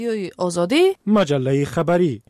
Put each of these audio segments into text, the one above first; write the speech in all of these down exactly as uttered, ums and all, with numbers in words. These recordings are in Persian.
آزادی مجله خبری.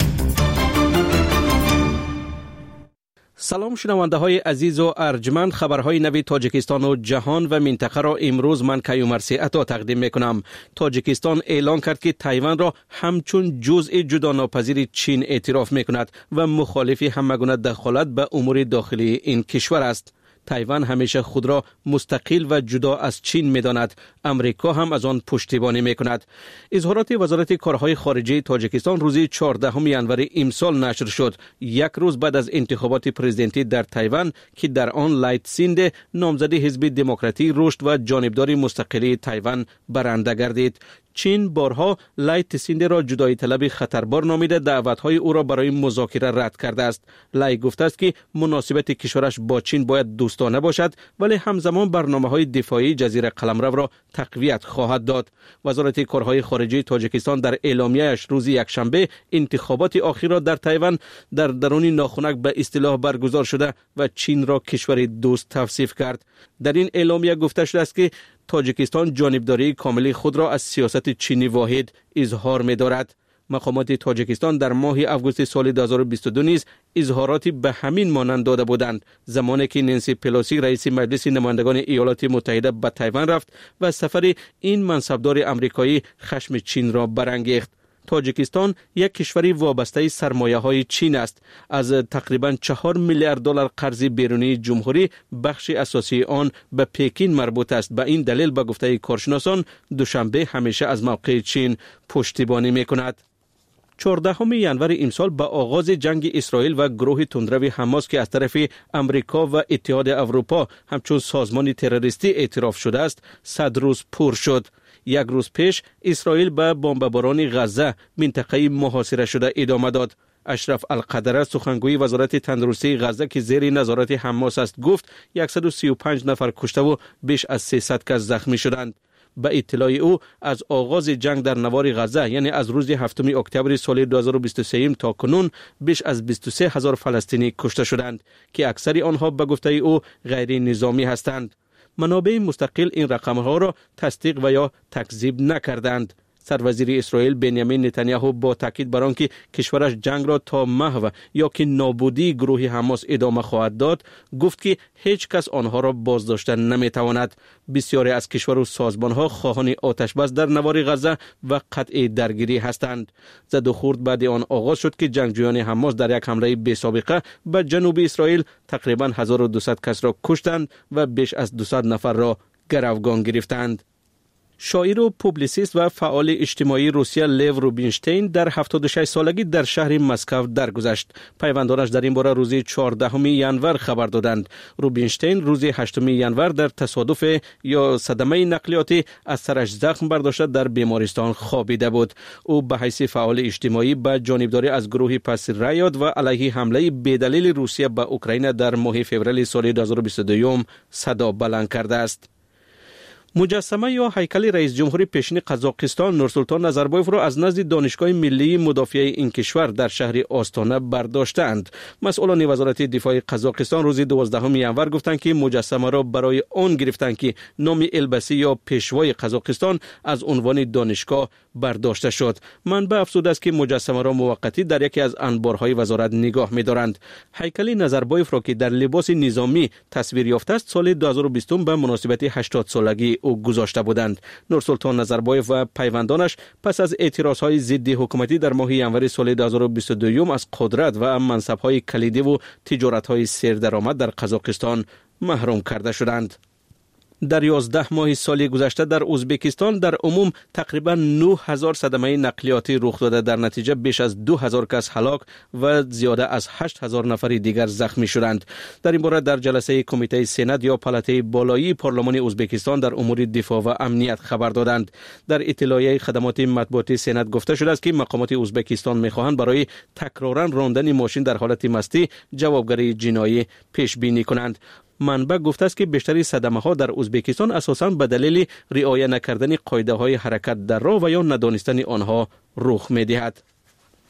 سلام شنونده های عزیز و ارجمند، خبرهای نوی تاجیکستان و جهان و منطقه را امروز من کیومرثی عطا تقدیم میکنم. تاجیکستان اعلان کرد که تایوان را همچون جزء جدا ناپذیر چین اعتراف میکند و مخالف همگونه دخالت به امور داخلی این کشور است. تایوان همیشه خود را مستقل و جدا از چین می‌داند. امریکا هم از آن پشتیبانی می‌کند. اظهارات وزارت کارهای خارجه تاجیکستان روز چهاردهم ژانویه امسال نشر شد، یک روز بعد از انتخابات پرزیدنتی در تایوان که در آن لایت سینده نامزد حزب دموکراتی رشد و جانبدار مستقلی تایوان برنده گردید. چین بارها لایت سینده را جدایی طلب خطربار نامیده دعوت‌های او را برای مذاکره رد کرده است. لای گفته است که مناسبت کشورش با چین باید دوستانه باشد، ولی همزمان برنامه‌های دفاعی جزیره قلمرو را تقویت خواهد داد. وزارت کارهای خارجه تاجیکستان در اعلامیه‌اش روز یکشنبه انتخابات اخیر را در تایوان در درون ناخنک به اصطلاح برگزار شده و چین را کشور دوست توصیف کرد. در این اعلامیه گفته شده است که تاجیکستان جانبداری کامل خود را از سیاست چینی واحد اظهار می دارد. مقامات تاجیکستان در ماه آگوست سال دو هزار و بیست و دو نیز اظهاراتی به همین مانند داده بودند، زمانی که نانسی پلوسی رئیس مجلس نمایندگان ایالات متحده به تایوان رفت و سفر این منصبدار آمریکایی خشم چین را برانگیخت. تاجیکستان یک کشوری وابسته سرمایه های چین است. از تقریباً چهار میلیارد دلار قرض بیرونی جمهوری بخش اساسی آن به پکین مربوط است. به این دلیل به گفته کارشناسان دوشنبه همیشه از موقع چین پشتیبانی میکند. چهاردهم ژانویه امسال به آغاز جنگ اسرائیل و گروه تندرو حماس که از طرف امریکا و اتحاد اروپا همچون سازمان تروریستی اعتراف شده است صد روز پر شد. یک روز پیش اسرائیل به بمباران غزه منطقه محاصره شده ادامه داد. اشرف القدره سخنگوی وزارت تندرستی غزه که زیر نظارت حماس است گفت صد و سی و پنج نفر کشته و بیش از سیصد کس زخمی شدند. به اطلاع او از آغاز جنگ در نوار غزه یعنی از روز هفتم اکتبر سال دو هزار و بیست و سه تا کنون بیش از بیست و سه هزار فلسطینی کشته شدند که اکثر آنها به گفته او غیر نظامی هستند. منابع مستقل این رقم‌ها را تصدیق و یا تکذیب نکردند. سروزیر اسرائیل بنیامین نتانیاهو با تاکید بر آنکه کشورش جنگ را تا محو یا که نابودی گروه حماس ادامه خواهد داد گفت که هیچ کس آنها را بازداشتن نمیتواند. بسیاری از کشور و سازمان‌ها خواهان آتش بس در نوار غزه و قطع درگیری هستند. زد و خورد بعد آن آغاز شد که جنگجویان حماس در یک حمله بی سابقه به جنوب اسرائیل تقریباً هزار و دویست کس را کشتند و بیش از دویست نفر را گروگان گرفتند. شاعر و پوبلیسیست و فعال اجتماعی روسیه لیو روبینشتین در هفتاد و شش سالگی در شهر مسکو درگذشت. پیوندانش در این باره روز چهاردهم ژانویه خبر دادند. روبینشتین روز هشتم ژانویه در تصادف یا صدمه نقلیاتی از سرش زخم برداشته در بیمارستان خوابیده بود. او به حیث فعال اجتماعی به جانبداری از گروه پس ریاد و علیه حمله بی‌دلیل روسیه به اوکراین در ماه فوریه سال دو هزار و بیست و دو صدا بلند کرده است. مجسمه یا هیکل رئیس جمهور پیشین قزاقستان نورسولطان نظربایف را از نزد دانشگاه ملی مدافع این کشور در شهر آستانه برداشتند. مسئولان وزارت دفاع قزاقستان روز دوازدهم ژانویه گفتند که مجسمه را برای آن گرفتند که نام البسی یا پیشوای قزاقستان از عنوان دانشگاه برداشته شد. منبع افزوده است که مجسمه را موقتی در یکی از انبارهای وزارت نگاه می‌دارند. هیکل نظربایف را که در لباس نظامی تصویر یافته است سال دو هزار و بیست به مناسبت هشتاد سالگی او گذاشته بودند. نورسولطان نظربایف و پیوندانش پس از اعتراضهای ضد حکومتی در ماه ژانویه سال دو هزار و بیست و دو از قدرت و منصب‌های کلیدی و تجارت‌های سردرآمد در قزاقستان محروم کرده شدند. در یازده ماه سال گذشته در ازبکستان در عموم تقریبا نه هزار صدمه نقلیاتی رخ داده، در نتیجه بیش از دو هزار کس هلاک و زیاده از هشت هزار نفر دیگر زخمی شدند. در این باره در جلسه کمیته سنات یا پلاته بالایی پارلمان ازبکستان در امور دفاع و امنیت خبر دادند. در اطلاعیه خدمات مطبوعاتی سنات گفته شده است که مقامات ازبکستان می‌خواهند برای تکرارا راندن ماشین در حالت مستی جوابگری جنایی پیش بینی کنند. منبع گفته است که بیشتری صدمه ها در ازبکستان اساساً به دلیل رعایت نکردن قاعده های حرکت در راه و یا ندانستن آنها رخ می دهد.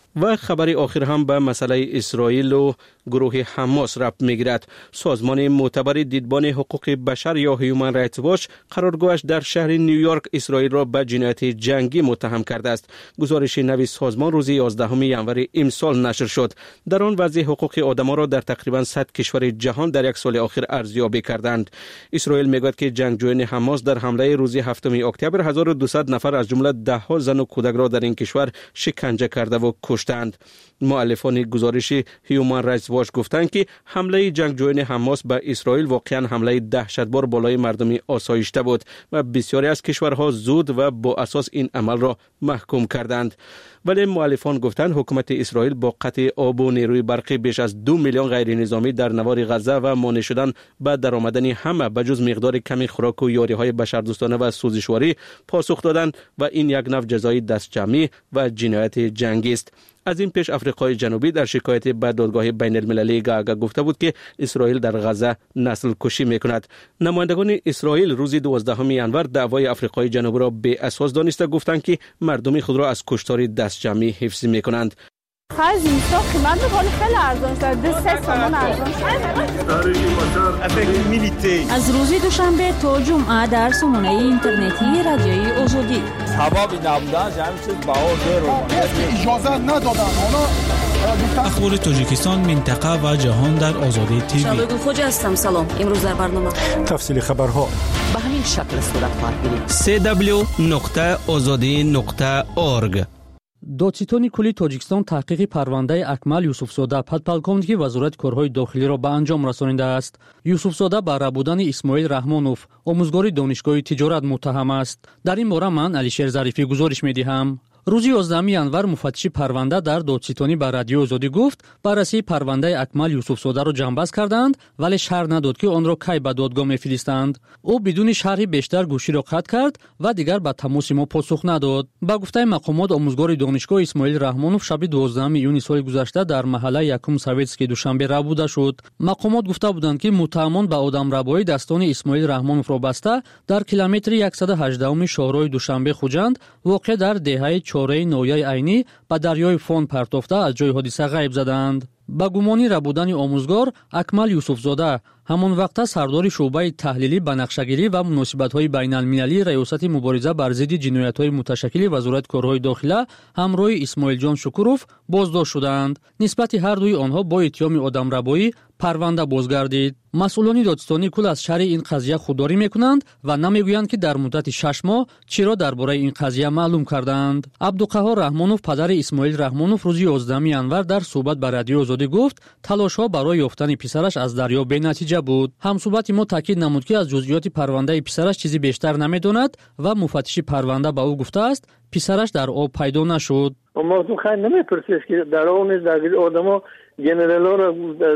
و خبر آخر هم به مسئله اسرائیل و گروه حماس ربط میگیرد. سازمان معتبر دیدبان حقوق بشر یا هیومن رایتس واچ قرارگاهش در شهر نیویورک اسرائیل را به جنایت جنگی متهم کرده است. گزارش نوی سازمان روز یازدهم ژانویه امسال نشر شد. در آن وضع حقوق آدم را در تقریبا صد کشور جهان در یک سال اخیر ارزیابی کردند. اسرائیل میگوید که جنگجویان حماس در حمله روز هفتم اکتبر هزار و دویست نفر از جمله ده ها زن و کودک را در این کشور شکنجه کرده و کشتند. مؤلفان گزارش هیومن رایتس واچ گفتند که حمله جنگجویان حماس به اسرائیل واقعا حمله دهشتبار بالای مردم آسایشته بود و بسیاری از کشورها زود و با اساس این عمل را محکوم کردند. ولی مؤلفان گفتند حکومت اسرائیل با قطع آب و نیروی برقی بیش از دو میلیون غیر نظامی در نوار غزه و مانع شدن به درآمدن همه بجز مقدار کمی خوراک و یاریهای بشردوستانه و سوزشواری پاسخ دادند و این یک نوع جزای دستجمعی و جنایت جنگی است. از این پیش آفریقای جنوبی در شکایت به دادگاه بین المللی گاگا گفته بود که اسرائیل در غزه نسل کشی میکند. نمایندگان اسرائیل روز دوازدهم ژانویه دعوای آفریقای جنوبی را بی اساس دانسته گفتند که مردم خود را از کشتار دستجمعی حفظ میکنند. خرج اینستا قیمت بخوری خیلی ارزان شده، سه تومان ارزان شده. از روز دوشنبه تا جمعه در سامانه اینترنتی رادیوی آزادی حبابی نبودن جمعی چیز باور رو اجازه ندادن. اخبار تاجیکستان، منطقه و جهان در آزادی تیوی. شبگون خوج هستم. سلام. امروز در برنامه تفصیل خبرها به همین شکل صورت خواهد گرفت. سی دبلیو نقطه آزادی نقطه اورگ. دادستانی کلی تاجیکستان تحقیق پرونده اکمل یوسفزاده پدپالکونیکی وزارت کارهای داخلی را به انجام رسانیده است. یوسفزاده به ربودن اسماعیل رحمانوف آموزگار دانشگاه تجارت متهم است. در این باره من علیشیر ظریفی گزارش می‌دهم. روز یازدهم ژانویه مفتش پرونده در دادستانی به رادیو آزادی گفت بررسی پرونده اکمل یوسفزاده را جنببست کردند ولی شرح نداد که آن را کی به دادگاه می‌فرستند. او بدون شرحی بیشتر گوشی را قطع کرد و دیگر به تماس ما پاسخ نداد. با گفته مقامات آموزگار دانشگاه اسماعیل رحمانوف شب دوازدهم ایونی سال گذشته در محله یکم سویتسکی دوشنبه ربوده شد. مقامات گفته بودند که متهمان به آدمربایی دستان اسماعیل رحمانوف را بسته در کیلومتر صد و هجده شاهراه دوشنبه خوجند واقع در دهه چهاره نویای عینی به دریای فون پرتافته از جای حادثه غیب زدند. با گمانی ربودن آموزگار اکمل یوسفزاده همان وقت سردار شعبه تحلیلی بنقشه‌گیری و مناسبت‌های بین‌المللی ریاست مبارزه بر ضد جنایت‌های متشکل وزارت کارهای داخلی همراه اسماعیل جان شکوروف بازداشت شدند. نسبت هر دوی آنها با اتهام آدمربایی پرونده بازگردید. مسئولان دادستانی کل از شرح این قضیه خودداری میکنند و نمیگویند که در مدت شش ماه چرا درباره این قضیه معلوم کردند. عبدالقهار رحمانوف پدر اسماعیل رحمانوف روز یازدهم ژانویه در صحبت با رادیو آزادی گفت تلاش‌ها برای یافتن پسرش از دریا بی‌نتیجه بود. همصحبت ما تاکید نمود که از جزئیات پرونده پسرش چیزی بیشتر نمیداند و مفتش پرونده به او گفته است پسرش در آب پیدا نشد. ما تو خیلی نمیپرسیش که در آب نیست درگیر آدما جنرالا را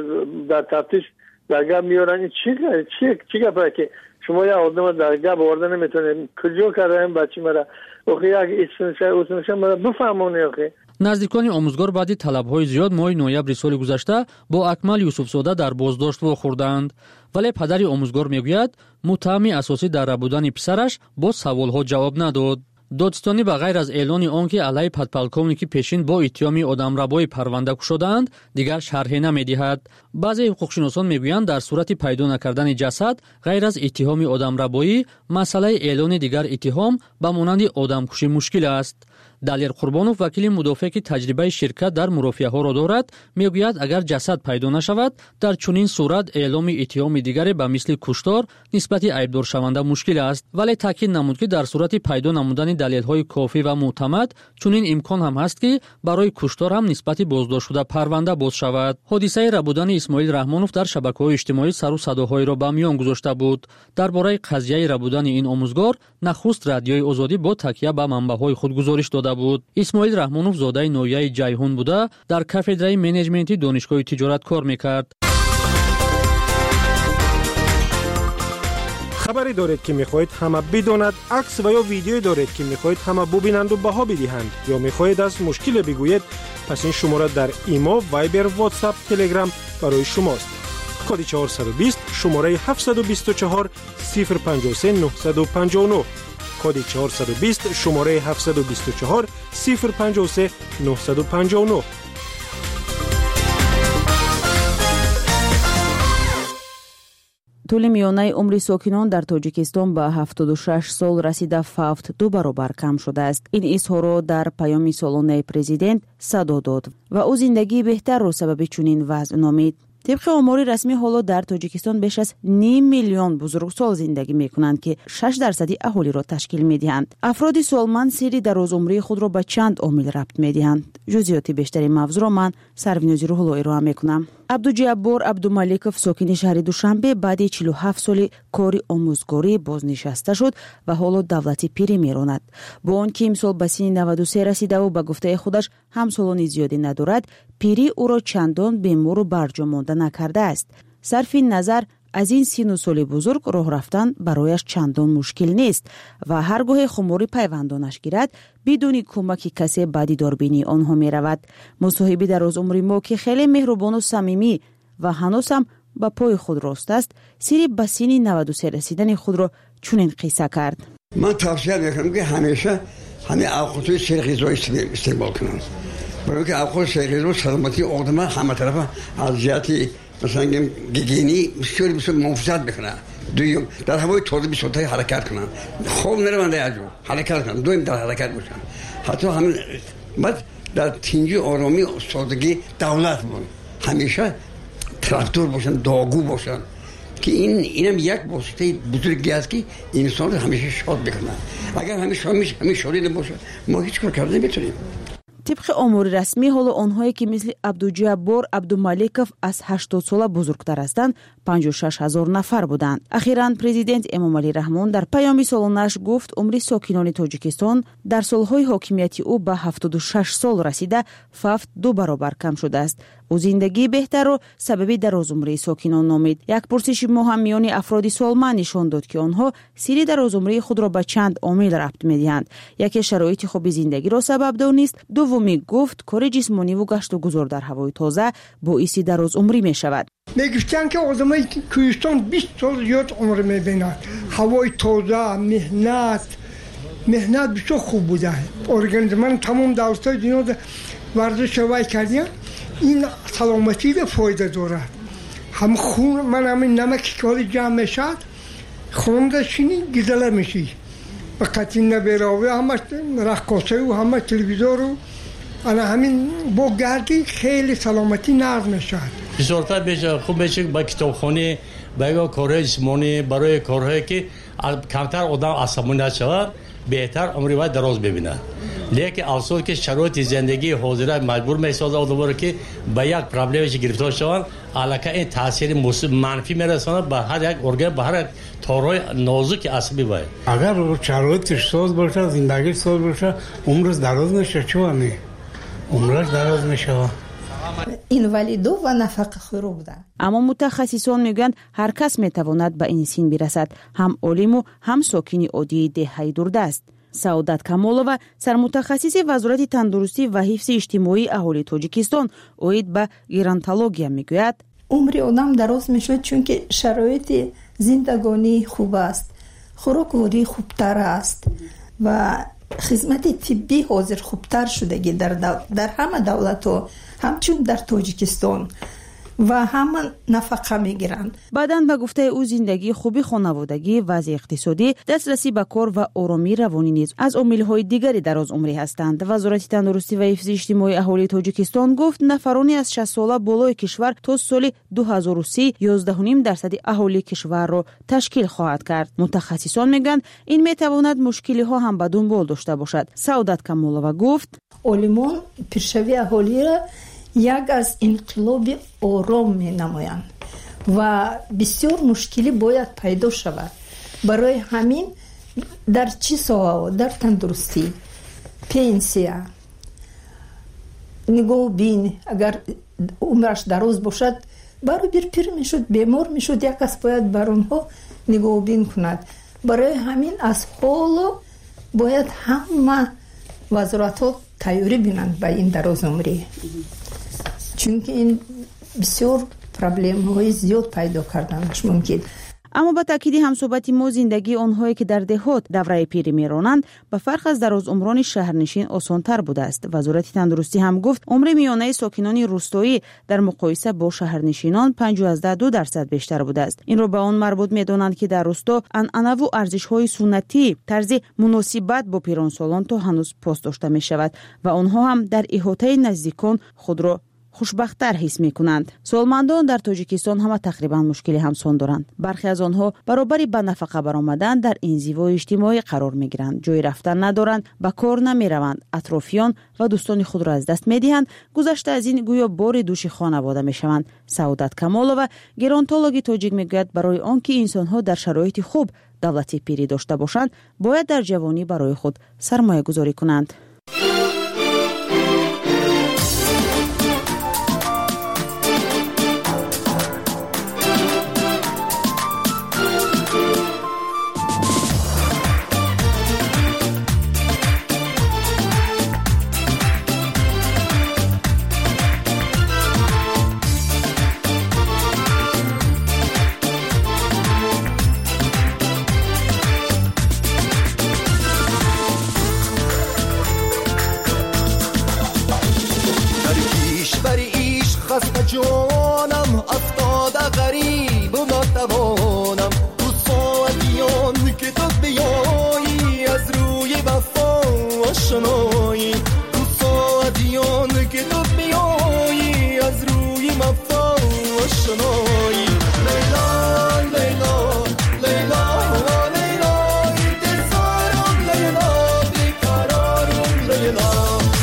در تفتیش درگاه میارن. چی چی چی گپه که شما یا آدم درگاه آورده نمیتونه کجا کرده این بچه مرا آخه یک اسمشه اسمشه مرا بفهمونه. آخه نزدیکان آموزگار بعد طلب‌های زیاد ماه نوامبر سال گذشته با اکمل یوسفزاده در بازداشت واخوردند ولی پدر آموزگار میگوید متهم اساسی در ربودن پسرش با سوال‌ها جواب نداد. دادستانی به غیر از اعلان آنکه علیه پدپالکونیکی پیشین با اتهام آدمربایی پرونده شدند دیگر شرحی نمی‌دهد. بعضی حقوقشناسان میگویند در صورت پیدا نکردن جسد غیر از اتهام آدمربایی مسئله اعلان دیگر اتهام به مانند آدمکشی مشکل است. دلیر قربانوف وکیل مدافع که تجربه شرکت در مرافعه ها را دارد میگوید اگر جسد پیدا نشود در چنین صورت اعلام اتهام دیگری به مثل کشتار نسبت عیبدار شونده مشکل است ولی تاکید نمود که در صورت پیدا نمودن دلیل های کافی و معتمد چنین امکان هم هست که برای کشتار هم نسبت بازداشت شده پرونده باز شود. حادثه ربودن اسماعیل رحمانوف در شبکه‌های اجتماعی سر و صداهای را به میان گذاشته بود. درباره قضیه ربودن این آموزگار نخست رادیوی آزادی با تکیه به منبع‌های خود گزارش داده بود. اسماعیل رحمانوف زاده نویای جیهون بوده در کافدرای منیجمنتی دانشگاه تجارت کار میکرد. خبری دارید که میخواهید همه بداند، عکس و یا ویدیویی دارید که میخواهید همه ببینند و بها بدهند یا میخواهید از مشکل بگویید، پس این شماره در ایما، وایبر، واتساپ، تلگرام برای شماست. کد چهارصد و بیست شماره هفتصد و بیست و چهار صفر پنجاه و سه نهصد و پنجاه و نه. کد چهارصد و بیست شماره هفتصد و بیست و چهار صفر پنج و سه نهصد و پنجاه و نه. طول میانه عمر ساکنان در تاجیکستان به هفتاد و شش سال رسیده فوت دو برابر کم شده است. این اظهار را در پیام سالانه پرزیدنت صدا داد و او زندگی بهتر را سبب چنین وضع نامید. طبق آمار رسمی حالا در تاجیکستان بیش از نیم میلیون بزرگسال زندگی میکنند که شش درصدی اهالی را تشکیل میدهند. افراد سالمند سری درازعمری خود را به چند عامل ربط میدهند. جزئیات بیشتری موضوع را من سروینازی رو حالا ارائه میکنم. عبدوجبار عبدالمالکов ساکن شهر دوشنبه بعد چهل و هفت سال کاری آموزگاری بازنشسته شد و حالا دولتی پیری میراند. با آنکه امسال به سن نود و سه رسیده و به گفته خودش همسالان زیادی ندارد، پیری او را چندان بیمار و برجا مانده نکرده است. صرف نظر از این سن و سال بزرگ راه رفتن برایش چندان مشکل نیست و هرگاه خماری پیوندانش گیرد بدون کمک کسی به دیداربینی آنها می رود. مصاحبه در از عمر ما که خیلی مهربان و صمیمی و هنوز هم به پای خود راست است، سری به سن نود و سه رسیدن خود را چنین قصه کرد. من توصیه میکنم که همیشه همه اوقات سرغذایی استعمال کنم، برای اینکه اوقات سرغذایی سلامتی آدم همه طرف از جهت مثلا گیگینی بسیاری بسیار محافظت بکنن. دویم در هوای تازه بسیار حرکت کنن، خوب نروند از جو حرکت کنن. دویم در حرکت باشن. حتی همین بعد در تنجی آرامی سادگی دولت باشن، همیشه تراکتور باشن، داغو باشن که این اینم یک واسطه بزرگی است که انسان همیشه شاد بکنن. اگر همیشه همیشه همیشه شادی نباشه ما هیچ کار کردن نمیتونیم. طبق آمار رسمی حالا آنهایی که مثل عبدوجبار عبدالمالکов از هشتاد ساله بزرگتر هستند پنجاه و شش هزار نفر بودند. اخیراً پرزیدنت امامعلی رحمان در پیام سالانه‌اش گفت عمر ساکنان تاجیکستان در سالهای حاکمیتی او به هفتاد و شش سال رسیده فقط دو برابر کم شده است. او زندگی بهتر و سبب درازعمری ساکنان نامید. یک پرسش مهم میان افراد سالمند نشان داد که آنها سری درازعمری خود را به چند عامل ربط می‌دهند. یکی شرایط خوب زندگی را سبب دانست، دومی گفت کار جسمانی و گشت و گذار در هوای تازه باعث درازعمری می‌شود. میگفتن که آدمای کوهستان بیست سال زیاد عمر می‌بینند. هوای تازه، مهنت، مهنت بسیار خوب بوده. ارگانیسم تمام دولت‌های دنیا ورزش وای کردن. این سلامتی به فایده دارد. هم خون من همین نمکی که حالی جمع میشد خون داشتینی گزله میشی و قطعی نبیراوی همه رقاصه و همه تلویزور و انا همین با گردی خیلی سلامتی نرم میشد. بسیارتر بیشه خوب بیشه با کتابخانه با کارهای جسمانی برای کارهایی که کمتر آدم عصبانی نشود بهتر عمری باید دراز ببینه. لیکن افسوس که شرایط زندگی حاضره مجبور میسازه آدم را که به یک پرابلمش گرفتار شوند، علاقه این تاثیر منفی میرسونه به هر یک ارگان، به هر یک تارای نازک عصبی باید. اگر شرایطش ساز باشه، زندگی ساز باشه، عمرش دراز میشه. چونه عمرش دراز میشه. این ولیدو و نفقه خورو بودن. اما متخصصان میگن هر کس میتواند به این سن برسد، هم عالم و هم ساکنی عادی دههای دوردست. سعادت کمالова سرمتخصص وزارت تندرستی و حفظ اجتماعی اهالی تاجیکستان اوید به گرانتولوژیا میگوید عمر آدم دراز میشود چون که شرایط زندگانی خوب است، خوراک خوبتر است و خدمت طبی حاضر خوبتر شده در دو... در همه دولت ها همچون در تاجیکستان و همه نفقه میگیرند. بعداً به گفته او زندگی خوبی خانوادگی، وضع اقتصادی، دسترسی به کار و آرامی روانی نیز از عامل‌های دیگری درازعمری هستند. وزارت تندرستی و حفظ اجتماعی اهالی تاجیکستان گفت نفرانی از شصت ساله بالای کشور تا سال دو هزار و سی یازده و نیم درصد اهالی کشور را تشکیل خواهد کرد. متخصصان میگن این میتواند مشکلی ها هم به دنبال داشته باشد. سعادت کمالова گفت عالمان پیشروی اهالی را یک از انقلاب آرام می نمایند و بسیار مشکلی باید پیدا شود. برای همین در چی سوال در تندرستی، پنسیا، نگاه بین اگر عمرش دراز باشد برای بیر پیر می شد بیمار می شد یک از باید بر اونها نگاه بین کند. برای همین از حالا باید همه وزارت ها تیاری بینند به این دراز عمری، چون که این بسیار پرابلم های زیاد پیدا کردنش ممکن. اما با تاکید همصحبت ما زندگی آنهایی که در دهات دوره پیری میرانند به فرق از در از عمران شهرنشین آسان‌تر بوده است. وزارت تندرستی هم گفت عمر میانه ساکنان روستایی در مقایسه با شهرنشینان پنجاه و دو درصد بیشتر بوده است. این را به آن مربوط می‌دانند که در روستا عنعنه و ارزش‌های سنتی طرز مناسبت با پیرانسالان تا هنوز پاس داشته می‌شود و آنها هم در احاطه نزدیکان خود را خوشبخت‌تر حس می‌کنند. سالمندان در تاجیکستان هم تقریبا مشکلی همسان دارند. برخی از آنها برابری به نفقه برآمدن در انزوای اجتماعی قرار می‌گیرند. جای رفتن ندارند، به کار نمی‌روند، اطرافیان و دوستان خود را از دست می‌دهند. گذشته از این گویا بار دوش خانواده می‌شوند. سعادت کمالова گرانتولوژی تاجیک می‌گوید برای آنکه انسان‌ها در شرایط خوب دولتی پیری داشته باشند، باید در جوانی برای خود سرمایه‌گذاری کنند. جانم افتاده غریب و ناتوانم تو ساعتیان که تو بیایی از روی وفا آشنایی تو ساعتیان که تو بیایی از روی وفا آشنایی لیلا لیلا لیلا لیلا انتظارم لیلا بیقرارم لیلا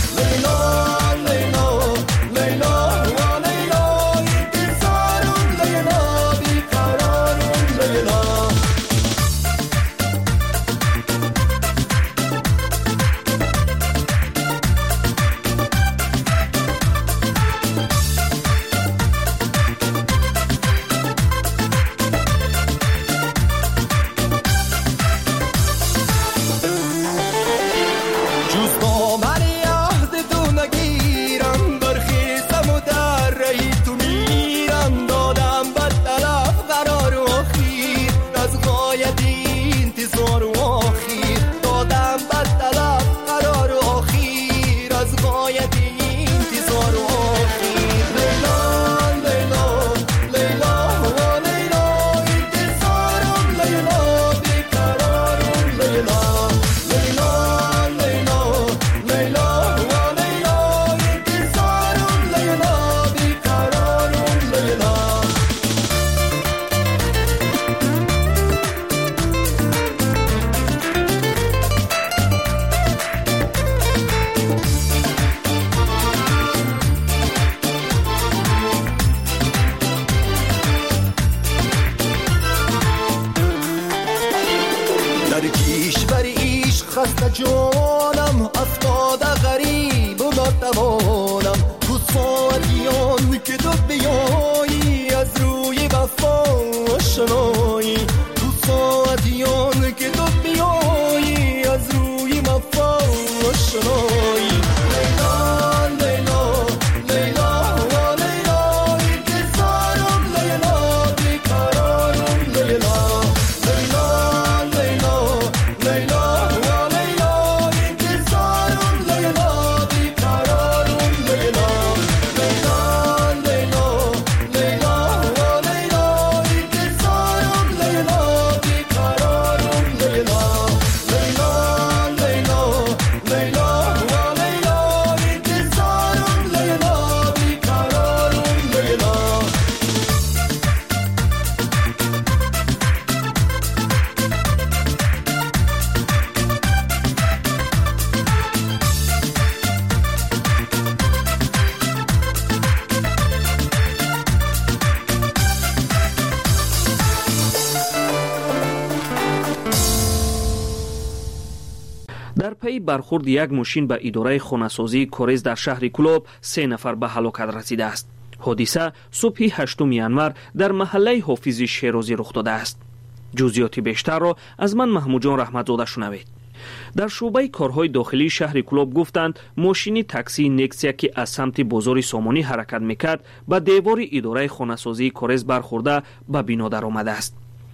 جانم افتاده غریب و ناتوانم تو ساعتیان که تو بیایی از روی وفا آشنایی تو ساعتیان که تو بیایی از روی وفا آشنایی لیلا لیلا لیلا لیلا انتظارم لیلا بیقرارم لیلا لیلا لیلا لیلا در پی برخورد یک ماشین به اداره خانه‌سازی کورز در شهر کلوب سه نفر به هلاکت رسیده است. حادثه صبح هشتم ینور در محله حافظ شیرازی رخ داده است. جزئیات بیشتر را از من محمود جان رحمتزاده شنوید. در شعبه کارهای داخلی شهر کلوب گفتند ماشین تاکسی نکسیا که از سمت بازار سامانی حرکت میکرد به دیوار اداره خانه‌سازی کورز برخورده به بنا در آمده است.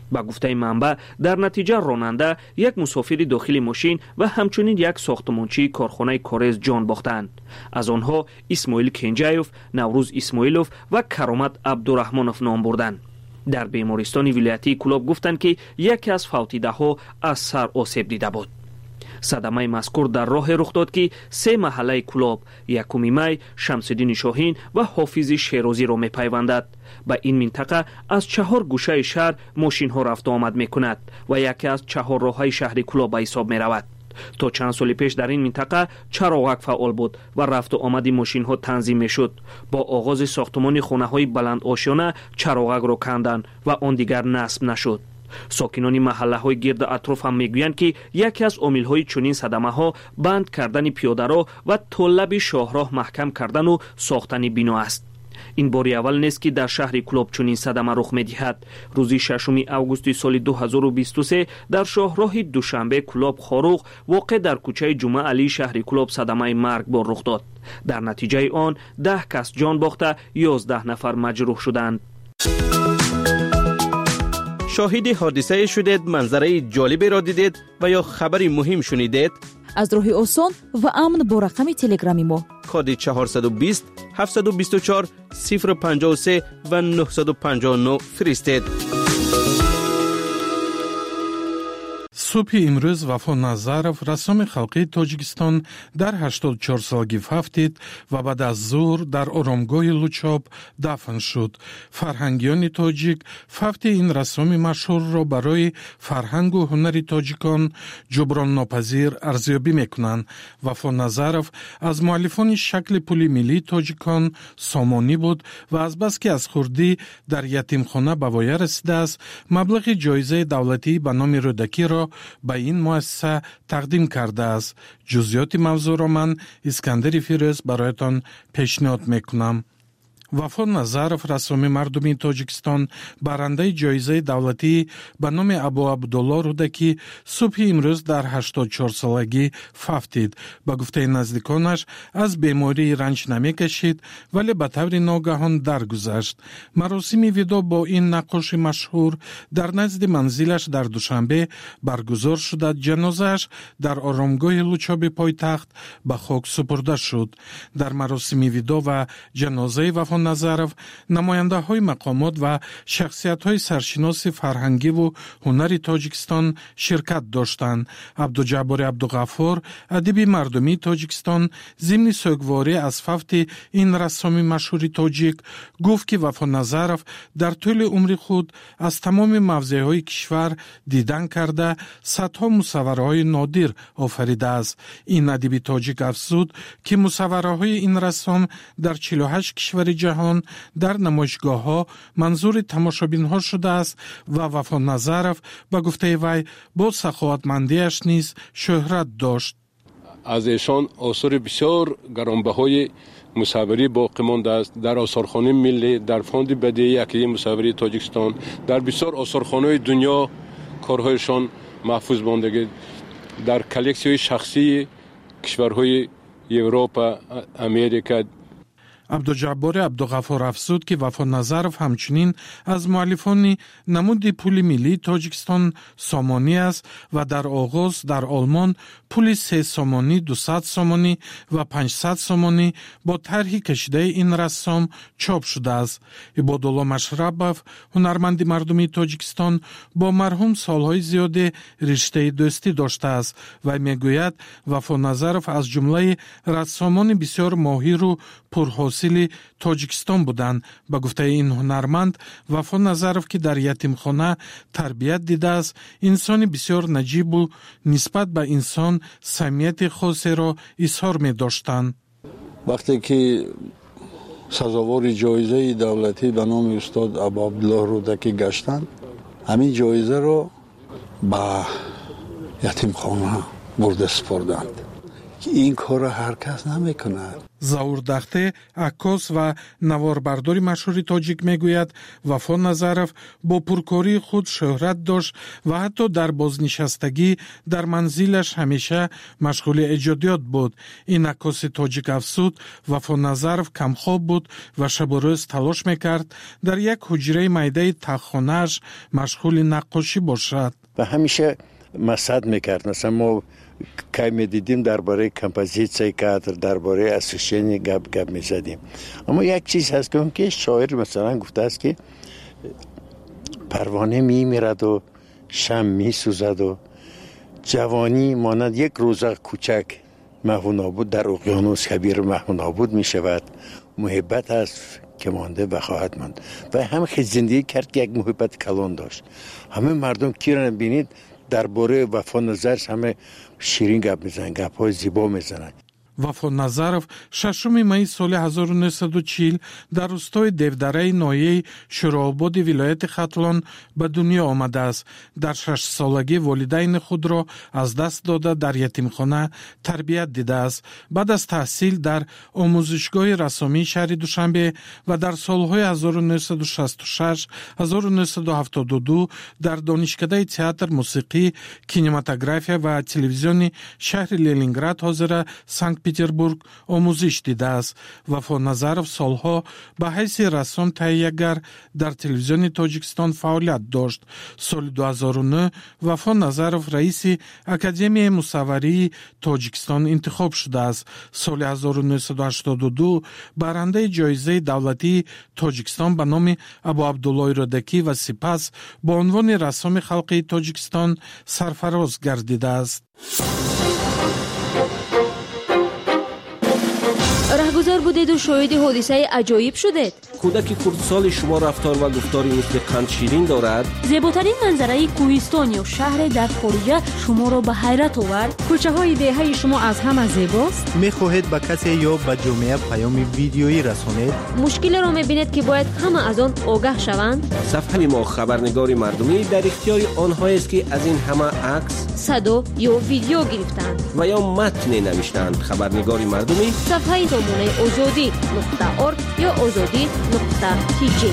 با گفته منبع در نتیجه راننده، یک مسافر داخل ماشین و همچنین یک ساختمانچی کارخانه کورز جان باختند. از آنها اسماعیل کنجایف، نوروز اسماعیلوف و کرامت عبدالرحمنوف نام بردند. در بیمارستان ولایتی کلاب گفتند که یکی از فوتیده ها از سر آسیب دیده بود. صدمه مذکور در راه رخ داد که سه محله کلاب، یکم می، شمس‌الدین شاهین و حافظ شیرازی را می‌پیوندد. به این منطقه از چهار گوشه شهر ماشین ها رفت و آمد می‌کند و یکی از چهار راه‌های شهر کلاب به حساب می‌رود. تا چند سال پیش در این منطقه چراغک فعال بود و رفت و آمد ماشین ها تنظیم می‌شد. با آغاز ساختمان خانه‌های بلند آشیانه چراغک را کندند و آن دیگر نصب نشد. ساکنان محله های گرد اطراف هم میگویند که یکی از عامل‌های چنین صدمه ها بند کردن پیاده رو و طلب شاهراه محکم کردن و ساختن بنا است. این باری اول نیست که در شهر کلاب چنین صدمه رخ می‌دهد. روز ششم آگوست سال دو هزار و بیست و سه در شاهراه دوشنبه کلاب خاروق واقع در کوچه جمعه علی شهر کلاب صدمه مرگبار رخ داد. در نتیجه آن ده کس جان باخته، یازده نفر مجروح شدند. شاهد حادثه شدید، منظره جالبی را دیدید و یا خبری مهم شنیدید؟ از راه آسان و امن با رقم تلگرامی ما کد چهارصد و بیست هفتصد و بیست و چهار صفر پنجاه و سه و نهصد و پنجاه و نه فرستید. صبح امروز وفا نظرов رسام خلقی تاجیکستان در هشتاد و چهار سالگی وفاتید و بعد از ظهر در آرامگاه لوچاب دفن شد. فرهنگیان تاجیک فوت این رسام مشهور را برای فرهنگ و هنر تاجیکان جبران ناپذیر ارزیابی میکنند. وفا نظرов از مؤلفان شکل پول ملی تاجیکان سامانی بود و از بس که از خردی در یتیمخانه به وای رسیده است، مبلغ جایزه دولتی به نام رودکی را به این مؤسسه تقدیم کرده است. جزئیات موضوع را من اسکندر فیروز برایتان پیشنهاد میکنم. وفا نظرов رسام مردمی تاجیکستان برنده جایزه دولتی به نام ابو عبدالله رودکی صبح امروز در هشتاد و چهار سالگی فوتید. به گفته نزدیکانش از بیماری رنج نمی کشید ولی به طور ناگهان درگذشت. مراسم ودا با این نقاش مشهور در نزد منزلش در دوشنبه برگزار شد. جنازه‌اش در آرامگاه لوچاب پایتخت به خاک سپرده شد. در مراسم ودا و جنازه وفا نظرов نماینده های مقامات و شخصیت های سرشناس فرهنگی و هنری تاجیکستان شرکت داشتند. عبدالجبار عبدالغفار ادیب مردمی تاجیکستان ضمن سوگواری از فوت این رسام مشهور تاجیک گفت که وفا نظرов در طول عمر خود از تمام موضع های کشور دیدن کرده صدها مصوره های نادر آفریده است. این ادیب تاجیک افزود که مصوره های این رسام در چهل و هشت کشور جهان در نمایشگاه ها منظور تماشابین ها شده است و وفا نظرов به گفته وی با سخاوتمندیش نیز شهرت داشت. از ایشان آثار بسیار گرانبهای مصوری باقی مانده است. در آثارخانه ملی، در فاند بدیعی اکادمی مصوری تاجیکستان، در بسیار آثارخانه‌های دنیا کارهایشان محفوظ مانده. در کلکسی‌های شخصی کشورهای اروپا، امریکا. عبدالجبار عبدالغفار افزود که وفا نظرов همچنین از مؤلفان نمود پول ملی تاجیکستان سامانی است و در آغاز در آلمان پول سه سامانی، دویست سامانی و پانصد سامانی با طرح کشیده این رسام چاپ شده است. عبادالله مشربов هنرمند مردمی تاجیکستان با مرحوم سالهای زیاده رشته دوستی داشته است و میگوید وفا نظرов از جمله رسامان بسیار ماهر و پرحاصل تاجیکستان بودند. به گفته این هنرمند وفا نظرов که در یتیمخانه تربیت دیده است، انسان بسیار نجیب و نسبت به انسان صمیمیت خاصی را اظهار می داشتند. وقتی که سزاوار جایزه دولتی به نام استاد ابو عبدالله رودکی گشتند، همین جایزه را به یتیمخانه برده سپردند. این کار هر کس نمیکنه. زاور دخته عکاس و نواربرداری مشهور تاجیک میگوید وفا نظرов با پرکاری خود شهرت داشت و حتی در بازنشستگی در منزلش همیشه مشغول ایجادیات بود. این عکاس تاجیک افزود وفا نظرов کمخواب بود و شب و روز تلاش میکرد در یک حجره میده تخانه‌اش مشغول نقاشی باشد. و همیشه مسد میکرد. مثلا ما که میدیدیم درباره کمپوزیسیون کادر، درباره اسوسیونی گپ گپ میزدیم. اما یک چیز هست که که شاعر مثلا گفته است که پروانه میمیرد و شم میسوزد و جوانی مانند یک روزه کوچک محو نابود در اقیانوس کبیر محو نابود میشود. محبت است که مانده و خواهد ماند. و هم خیلی زندگی کرد که یک محبت کلان داشت. همه مردم کی را بینید درباره وفا نظرش همه شیرین گپ میزنن، گپ های زیبا میزنن. وفا نظرов ششم می سال هزار و نهصد و چهل در روستای دیودره ناحیه شوراباد ولایت ختلان به دنیا آمده است. در شش سالگی والدین خود را از دست داده در یتیمخانه تربیت دیده است. بعد از تحصیل در آموزشگاه رسامی شهر دوشنبه و در سالهای هزار و نهصد و شصت و شش هزار و نهصد و هفتاد و دو در دانشکده تئاتر، موسیقی، کینماتوگرافیا و تلویزیون شهر لنینگراد حاضر سنت پتربورگ آموزش دیده است. وفا نظرов سالها به حیث رسام تهیه‌گر در تلویزیون تاجیکستان فعالیت داشت. سال دو هزار و نه وفا نظرов رئیس اکادمی مصوری تاجیکستان انتخاب شده است. سال هزار و نهصد و هشتاد و دو برنده جایزه دولتی تاجیکستان به نام ابو عبدالله رادکی و سپس با عنوان رسام خلقی تاجیکستان سرفراز گردیده است. رهگذر بودید و شاهد حادثه عجایب شدید. کودک کردسال شما رفتار و گفتاری مثل قند شیرین دارد. زیباترین منظره کوهستان یا شهر در خارج شما را به حیرت آورد. کوچه های دهه شما از همه زیباست. میخواهید به کسی یا به جامعه پیام ویدیویی رسانید؟ مشکل را میبینید که باید همه از آن آگاه شوند. صفحه ما خبرنگاری مردمی در اختیار آنهایی است که از این همه عکس، صدا یا ویدیو گرفتند و یا متن نوشتند. خبرنگاری مردمی صفحه نمونه آزادی نقطه ارگ یا آزادی نقطه تی جی.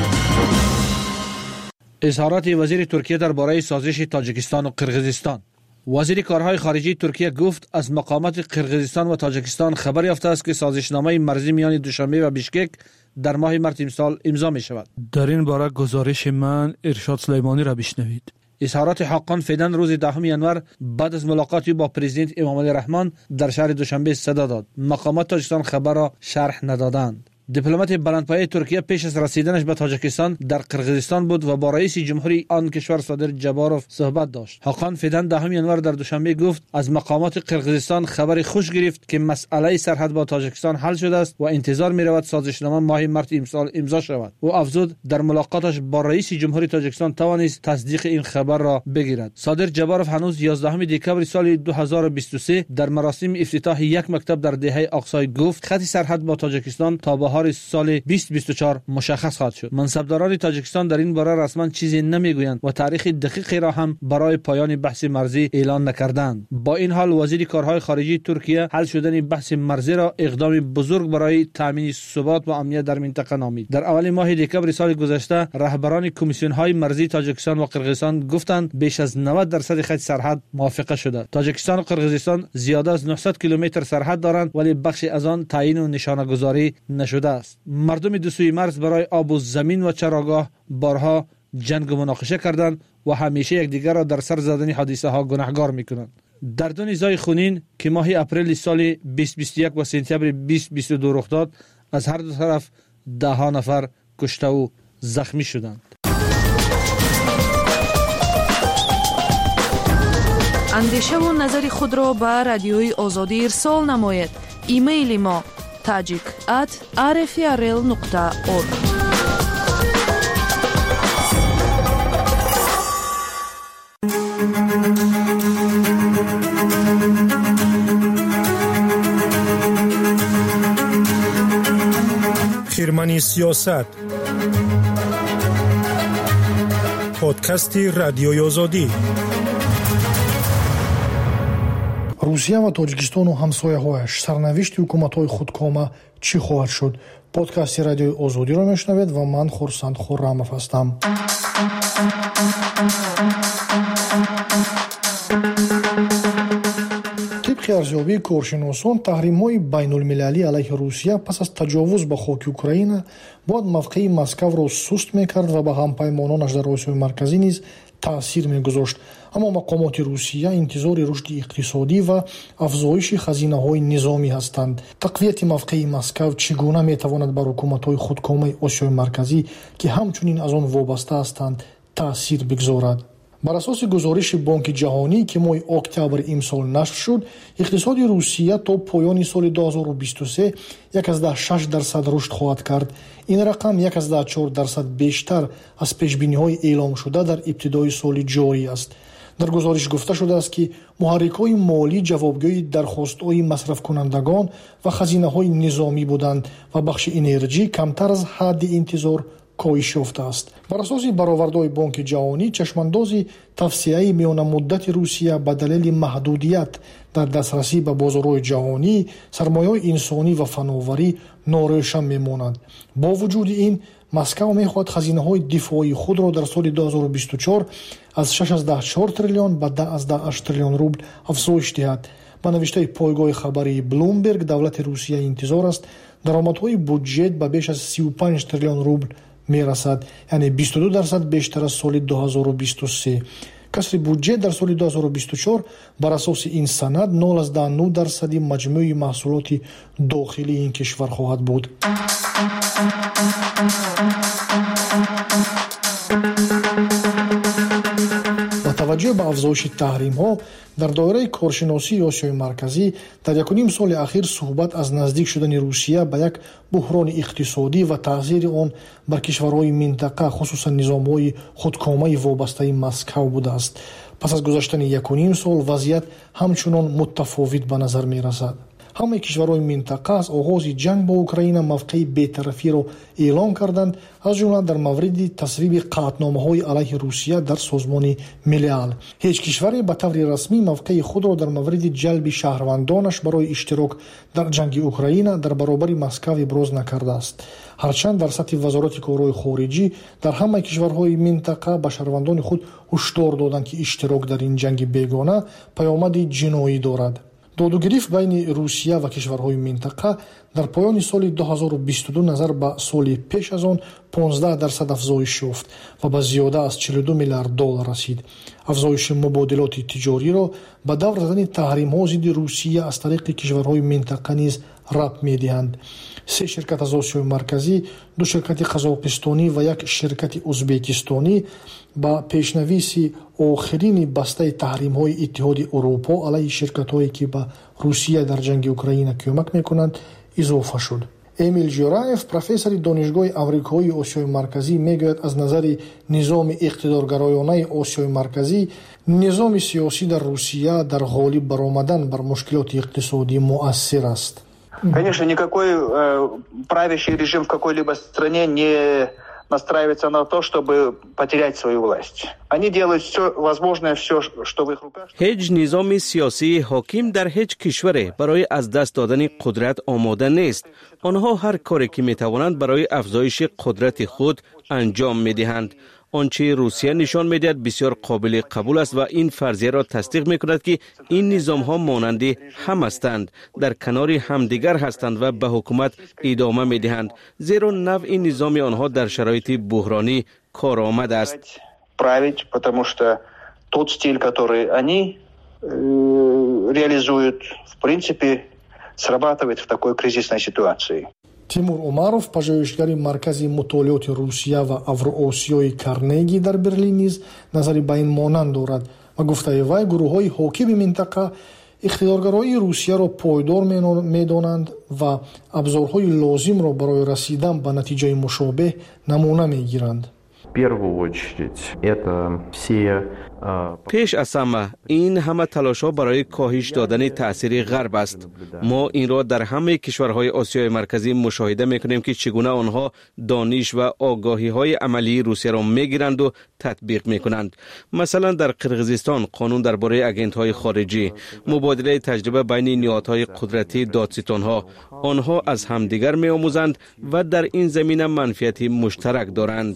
اظهارات وزیر ترکیه درباره سازش تاجیکستان و قرقیزستان. وزیر کارهای خارجی ترکیه گفت از مقامات قرقیزستان و تاجیکستان خبر یافته است که سازشنامه مرزی میان دوشنبه و بیشکک در ماه مارس امسال امضا می شود. در این باره گزارش من ارشاد سلیمانی را بشنوید. اظهارات حقان فیدن روز دهم ژانویه بعد از ملاقاتی با پرزیدنت امامعلی رحمان در شهر دوشنبه صدا داد. مقامات تاجیکستان خبر را شرح ندادند. دیپلمات بلندپایه ترکیه پیش از رسیدنش به تاجیکستان در قرقیزستان بود و با رئیس جمهوری آن کشور صادر جباروف صحبت داشت. حقان فیدن دهم ژانویه در دوشنبه گفت از مقامات قرقیزستان خبر خوش گرفت که مسئله سرحد با تاجیکستان حل شده است و انتظار می رود سازشنامه ماه مارس امسال امضا شود. او افزود در ملاقاتش با رئیس جمهوری تاجیکستان توانست تصدیق این خبر را بگیرد. صادر جباروف هنوز یازدهم دکبر سال دو هزار و بیست و سه در مراسم افتتاح یک مکتب در دهه اقصای گفت خط سرحد با تاجیکستان تا بهار سال بیست و بیست و چهار مشخص خواهد شد. منصبداران تاجیکستان در این باره رسما چیزی نمیگویند و تاریخ دقیقی را هم برای پایان بحث مرزی اعلان نکردند. با این حال وزیر کارهای خارجی ترکیه حل شدن بحث مرزی را اقدام بزرگ برای تامین ثبات و امنیت در منطقه نامید. در اول ماه دکبر سال گذشته رهبران کمیسیون های مرزی تاجیکستان و قرقیزستان گفتند بیش از نود درصد خط سرحد موافقه شده. تاجیکستان و قرقیزستان زیاده از نهصد کیلومتر سرحد دارند ولی بخشی از آن تعیین و نشانه گذاری نشده است. مردم دو سوی مرز برای آب و زمین و چراگاه بارها جنگ و مناقشه کردند و همیشه یکدیگر را در سر زدن حادثه ها گناهکار میکنند. در دو نزاع خونین که ماه اپریل سال بیست و بیست و یک و سپتامبر بیست و بیست و دو رخ داد از هر دو طرف ده ها نفر کشته و زخمی شدند. اندیشه و نظر خود را به رادیوی آزادی ارسال نمایید. ایمیل ما tajik at r f r l nokta org. خیرمنی سیاست پادکستی رادیوی آزادی. русия ва тоҷикистону ҳамсояҳояш сарнавишти ҳукуматҳои худкома чӣ хоҳад шуд? подкасти радиои озодиро мешунавед ва ман хурсанд хуррамов ҳастам. тибқи арзёбии коршиносон, таҳримҳои байнулмилалӣ алайҳи русия пас аз таҷовуз ба хоки Украина бояд мавқеи Москваро суст мекард ва ба ҳампаймононаш дар Осиёи марказӣ низ таъсир мегузошт. аммо мақомоти русия интизори рушди иқтисодӣ ва афзоиши хазинаҳои низомӣ ҳастанд. тақвияти мавқеи Москав чӣ гуна метавонад бар ҳукуматҳои худкомаи Осиёи марказӣ, ки ҳамчунин аз он вобаста ҳастанд, таъсир бигзорад? бар асоси гузориши Бонки ҷаҳонӣ, ки моҳи октябр имсол нашр шуд, иқтисоди Русия то поёни соли ду ҳазору бисту се як азда шаш дарсад рушд хоҳад кард. ин рақам як азда чор дарсад бештар аз пешбиниҳои эъломшуда дар ибтидои соли ҷорӣ аст. дар гузориш гуфта шудааст, ки муҳаррикҳои молӣ ҷавобгӯи дархостҳои масрафкунандагон ва хазинаҳои низомӣ буданд ва бахши энерҷӣ камтар аз ҳадди интизор коҳиш ёфтааст. бар асоси баровардҳои Бонки ҷаҳонӣ, чашмандози тавсеаи миёнамуддати Русия ба далели маҳдудият дар дастрасӣ ба бозорҳои ҷаҳонӣ, сармояҳои инсонӣ ва фановарӣ норӯшан мемонад. бо вуҷуди ин, Москва мехоҳад хазинаҳои дифоии худро дар соли ду ҳазору бисту чор аз шаш азда чор триллион ба даҳ азда ҳашт триллион рубл афзоиш диҳад. ба навиштаи пойгоҳи хабарии Bloomberg, давлати Русия интизор аст даромадҳои буҷет ба беш аз сию панҷ триллион рубл мерасад, яъне бисту ду дарсад бештар аз соли ду ҳазору бисту се. касри буҷет дар соли ду ҳазору бисту чор бар асоси ин санад нол азда нӯ дарсади маҷмӯи маҳсулоти дохилии ин кишвар хоҳад буд. ба таваҷҷӯҳ ба афзоиши таҳримҳо, дар доираи коршиносии Осиёи марказӣ дар якуним соли ахир суҳбат аз наздик шудани Русия ба як буҳрони иқтисодӣ ва таъсири он бар кишварҳои минтақа, хусусан низомҳои худкомаи вобастаи Москав будааст. пас аз гузаштани якуним сол вазъият ҳамчунон мутафовит ба назар мерасад. ҳамаи кишварҳои минтақа аз оғози ҷанг бо Украина мавқеи бетарафиро эълон карданд, аз ҷумла дар мавриди тасвиби қаъдномаҳои алайҳи Русия дар созмони милал. ҳеҷ кишваре ба таври расмӣ мавқеи худро дар мавриди ҷалби шаҳрвандонаш барои иштирок дар ҷанги Украина дар баробари Москав иброз накардааст. ҳарчанд дар сатҳи вазорати корҳои хориҷӣ дар ҳамаи кишварҳои минтақа ба шаҳрвандони худ ҳушдор доданд, ки иштирок дар ин ҷанги бегона паёмади ҷиноӣ дорад. додугирифт байни Русия ва кишварҳои минтақа дар поёни соли ду ҳазору бисту ду назар ба соли пеш аз он понздаҳ дарсад афзоиш ёфт ва ба зиёда аз чилу ду миллиард доллар расид. афзоиши мубодилоти тиҷориро ба давр задани таҳримҳо зидди Русия аз тариқи кишварҳои минтақа низ рабт медиҳанд. се ширкат аз Осиёи марказӣ, ду ширкати қазоқистонӣ ва як ширкати узбекистонӣ ба пешнависи охирини бастаи таҳримҳои Иттиҳоди Урупо алайҳи ширкатҳое, ки ба Русия дар ҷанги Украина кӯмак мекунанд, изофа шуд. Эмил Ҷораев, профессори донишгоҳи Амрикои Осиёи марказӣ, мегӯяд аз назари низоми иқтидоргароёнаи Осиёи марказӣ, низоми сиёсӣ дар Русия дар ғолиб баромадан бар мушкилоти иқтисодӣ муассир аст. Конечно, никакой э, правящий режим в какой-либо стране не настраивается на то, чтобы потерять свою власть. Они делают все возможное, все, что в их руках. هیچ نظام سیاسی حاکم در هیچ کشوری برای از دست دادن قدرت آماده نیست. آنها هر کاری که میتوانند برای افزایش قدرت خود انجام میدهند. آنچه روسیه نشان میدهد بسیار قابل قبول است و این فرضیه را تصدیق میکند که این نظام ها مانند هم هستند، در کنار همدیگر هستند و به حکومت ادامه میدهند، زیرا نوع این نظام آنها در شرایط بحرانی کارآمد است. править, потому что тот стиль, который они реализуют, в принципе, срабатывает в такой кризисной ситуации. Тимур Умаров, пажӯҳишгари маркази мутолиёти Русия ва Авроосиёи Карнеги дар Берлин низ назари ба ин монанд дорад ва гуфтаи вай, гурӯҳҳои ҳокими минтақа иқтидоргароии Русияро пойдор медонанд ва абзорҳои лозимро барои расидан ба натиҷаи мушобеҳ намуна мегиранд. В первую очередь, это все پیش از همه این همه تلاش ها برای کاهش دادن تاثیر غرب است. ما این را در همه کشورهای آسیای مرکزی مشاهده میکنیم که چگونه آنها دانش و آگاهی های عملی روسیه را میگیرند و تطبیق میکنند. مثلا در قرقیزستان قانون درباره اگنت های خارجی، مبادله تجربه بین نهادهای قدرتی دادستان ها، آنها از همدیگر میآموزند و در این زمینه منفعت مشترک دارند.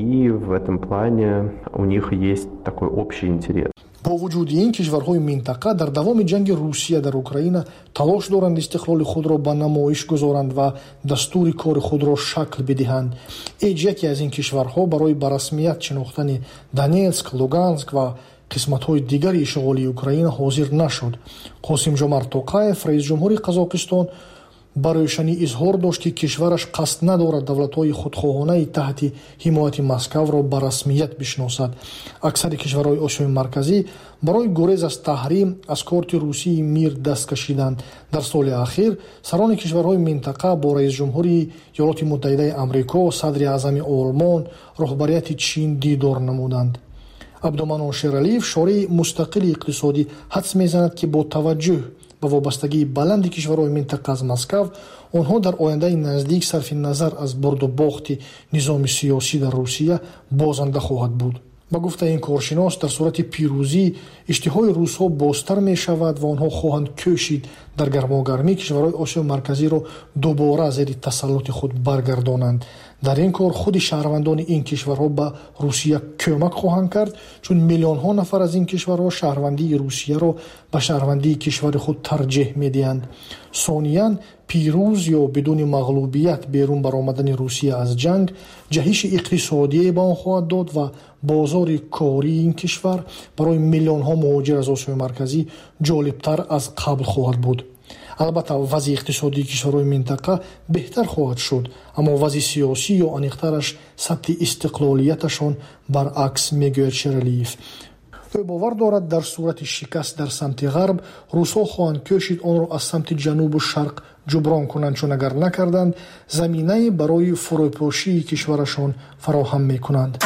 با وجود این کشورهای منطقه در دوام جنگ روسیه در اوکراین تلاش دارند استقلال خود را به نمایش گذارند و دستور کار خود را شکل بدهند. ایج یکی از این کشورها برای به رسمیت شناختن دونецьک، لوگانسک و قسمت‌های دیگر اشغالی اوکراین حاضر نشد. قاسم جمعت توقایف رئیس جمهوری قزاقستان برای شنی اظهار داشت که کشورش قصد ندارد دولت‌های خودخواهانه تحت حمایت مسکو را به رسمیت بشناسد. اکثر کشورهای آسیای مرکزی برای گریز از تحریم از کارت روسی میر دست کشیدند. در سال اخیر سران کشورهای منطقه با رئیس جمهوری ایالات متحده آمریکا، صدر اعظم آلمان، رهبریت چین دیدار نمودند. عبدالمنان شیرعلیف شارح مستقل اقتصادی حدس میزند که با توجه به وابستگی بلند کشورهای منطقه از مسکو، آنها در آینده نزدیک صرف نظر از برد و باخت نظام سیاسی در روسیه بازنده خواهد بود. با گفته این کارشناس در صورت پیروزی اشتهای روس‌ها بازتر می شود و آنها خواهند کوشید در گرماگرمی کشورهای آسیای مرکزی را دوباره زیر تسلط خود برگردانند. در این کار خود شهروندان این کشورها به روسیه کمک خواهند کرد، چون میلیون ها نفر از این کشورها شهروندی روسیه را به شهروندی کشور خود ترجیح میدهند. ثانیاً پیروز یا بدون مغلوبیت بیرون برآمدن روسیه از جنگ جهش اقتصادی به آن خواهد داد و بازار کاری این کشور برای میلیون ها مهاجر از آسیای مرکزی جالبتر از قبل خواهد بود. البته وضع اقتصادی کشورهای منطقه بهتر خواهد شد، اما وضع سیاسی یا انیقترش سطح استقلالیتشان برعکس، میگوید شیرعلیف. او باور دارد در صورت شکست در سمت غرب روس‌ها خواهند کوشید آن را از سمت جنوب و شرق جبران کنند، چون اگر نکردند زمینه برای فروپاشی کشورشان فراهم میکنند.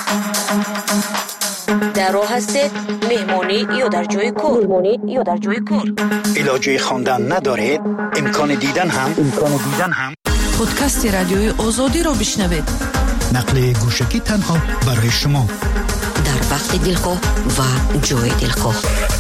در راه هستید مهمانی یا در جای کار مهمانی یا در جای کار علاجه خواندن ندارید، امکان دیدن هم امکان دیدن هم پادکست رادیوی آزادی را بشنوید. نقل گوشکی تنها برای شما در وقت دلخواه و جای دلخواه.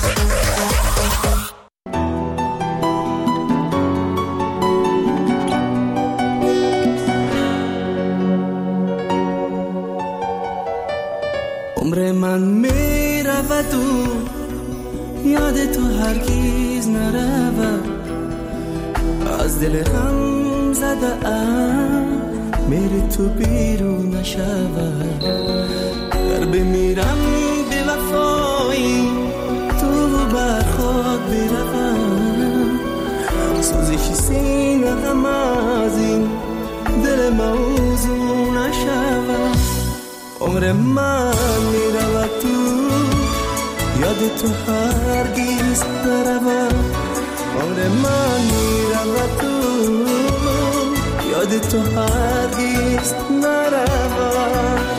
عمر من می رود و یاد تو هرگیز نرود، از دل غم زده ام میری تو بیرون نشود. گر بمیرم به وفایی تو بر خود بروم، سوزش سینه غم از این دل موضوع نشود. عمر من می رود تو یاد تو هرگیز نرود. عمر من می رود تو یاد تو هرگیز نرود.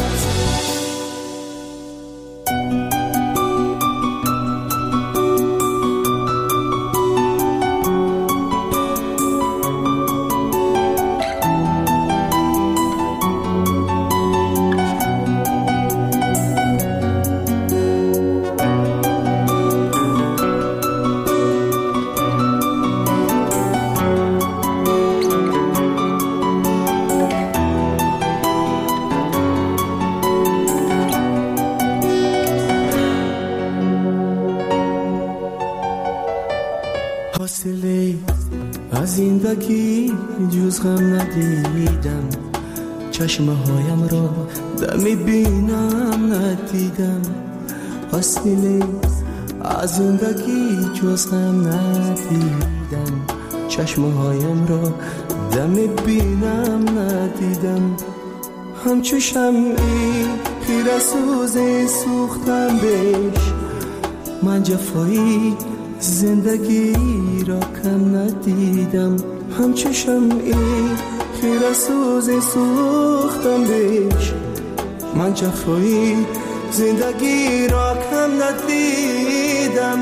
زندگی جز غم ندیدم، چشمه هایم را دمی بینم ندیدم. حاصله از زندگی جز غم ندیدم، چشمه هایم را دمی بینم ندیدم. همچو شمعی خیره سوزه سوختم بهش، من جفایی زندگی را کم ندیدم. همچو شمعی خیره سوزه سوختم بهش، من جفایی زندگی را کم ندیدم.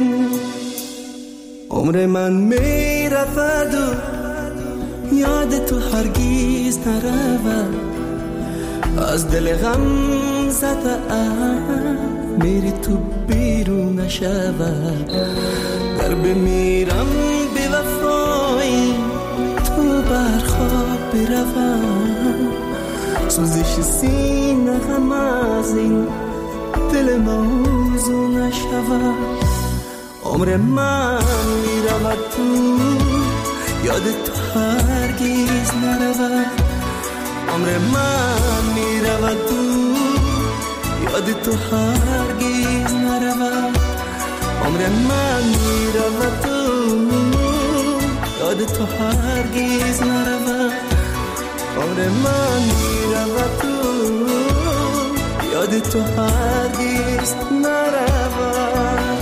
عمر من می رفت و یاد تو هرگیز نرود. از دل غم زده ام میری تو بیرون نشود. در بمیرم بی وفایی تو برخواب بروم. سوزش سینه غم از این دل موضوع نشود. عمر من میرود تو یاد تو هرگیز نرود. عمر من میرود تو یاد تو هرگیز نرود. عمر من میرود تو یاد تو هرگیز نرود. عمر من میرود تو یاد تو هرگیز نرود.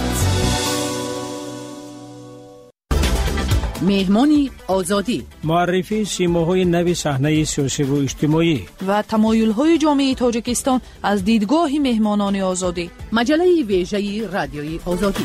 مهمانی آزادی، معرفی سیماهای نوی صحنه سیاسی و اجتماعی و تمایل‌های جامعه تاجیکستان از دیدگاه مهمانان آزادی. مجله ویژه رادیوی آزادی.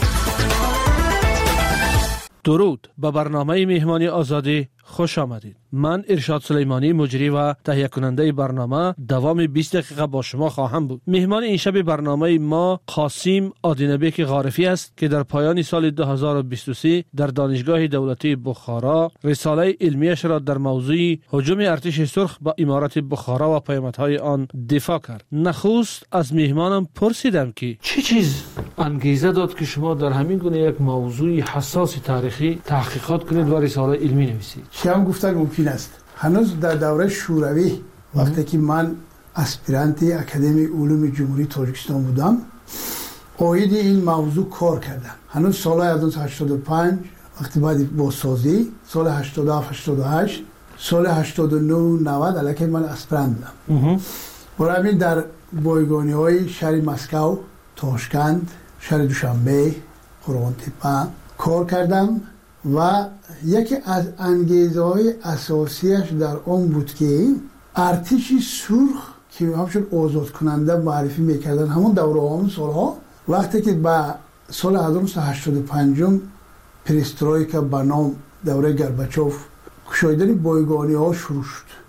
درود، به برنامه مهمانی آزادی خوش آمدید. من ارشاد سلیمانی، مجری و تهیه کننده برنامه، دوام بیست دقیقه با شما خواهم بود. مهمان این شب برنامه ما قاسم آدینبک غارفی است که در پایان سال دو هزار و بیست و سه در دانشگاه دولتی بخارا رساله علمیش را در موضوع هجوم ارتش سرخ به امارت بخارا و پیامدهای آن دفاع کرد. نخست از مهمانم پرسیدم که چه چیز انگیزه داد که شما در همین گونه یک موضوع حساس تاریخی تحقیقات کنید و رساله علمی نویسید؟ شما گفتن ممکن است. هنوز در دوره شوروی وقتی که من اسپیرانت اکادمی علوم جمهوری تاجیکستان بودم، اوید این موضوع کار کردم. هنوز سال هزار و هشتصد و پنج وقتی بعد بازسازی، سال هشتاد و هفت هشتاد و هشت، سال هشتاد و نه نود الکی من اسپیرانت بودم. برای همین در بایگانی های شهر مسکو، تاشکند، شهر دوشنبه، قرغن‌تپه کار کردم و یکی از انگیزه های اساسیش در اون بود که ارتش سرخ که همچون آزاد کننده معرفی میکردن همون دوره همون سالها، وقتی که با سال هزار و نهصد و هشتاد و پنج پریسترویکا به نام دوره گرباچوف کشایدن بایگانی ها شروع شد.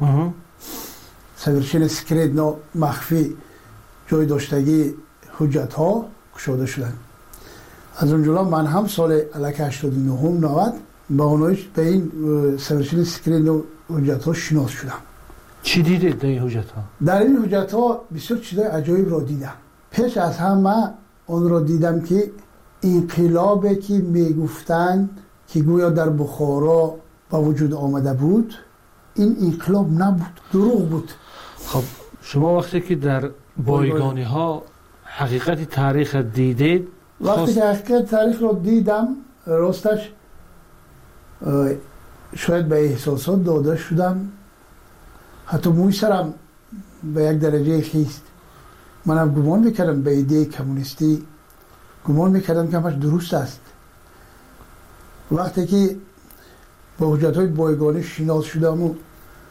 سویرشن سکرید مخفی جای داشتگی حجت ها کشاده شدن. از اونجا من هم سال الک هشتاد و نه نود با اونایش به این سویرشن سکرید و حجت ها شناس شدم. چی دیدید در این حجت ها؟ در این حجت ها بسیار چیزای عجایب را دیدم. پیش از همه اون را دیدم که انقلابی که میگفتند که گویا در بخارا با وجود آمده بود، این انقلاب نبود، دروغ بود. خب شما وقتی که در بایگانی ها حقیقت تاریخ دیدید، وقتی که حقیقت تاریخ رو دیدم راستش شاید به احساسات داده شدم، حتی موی سرم به یک درجه خیست. منم گمان میکردم به ایده کمونیستی، گمان میکردم که همش درست است. وقتی که با حجت های بایگانی شناس شدم و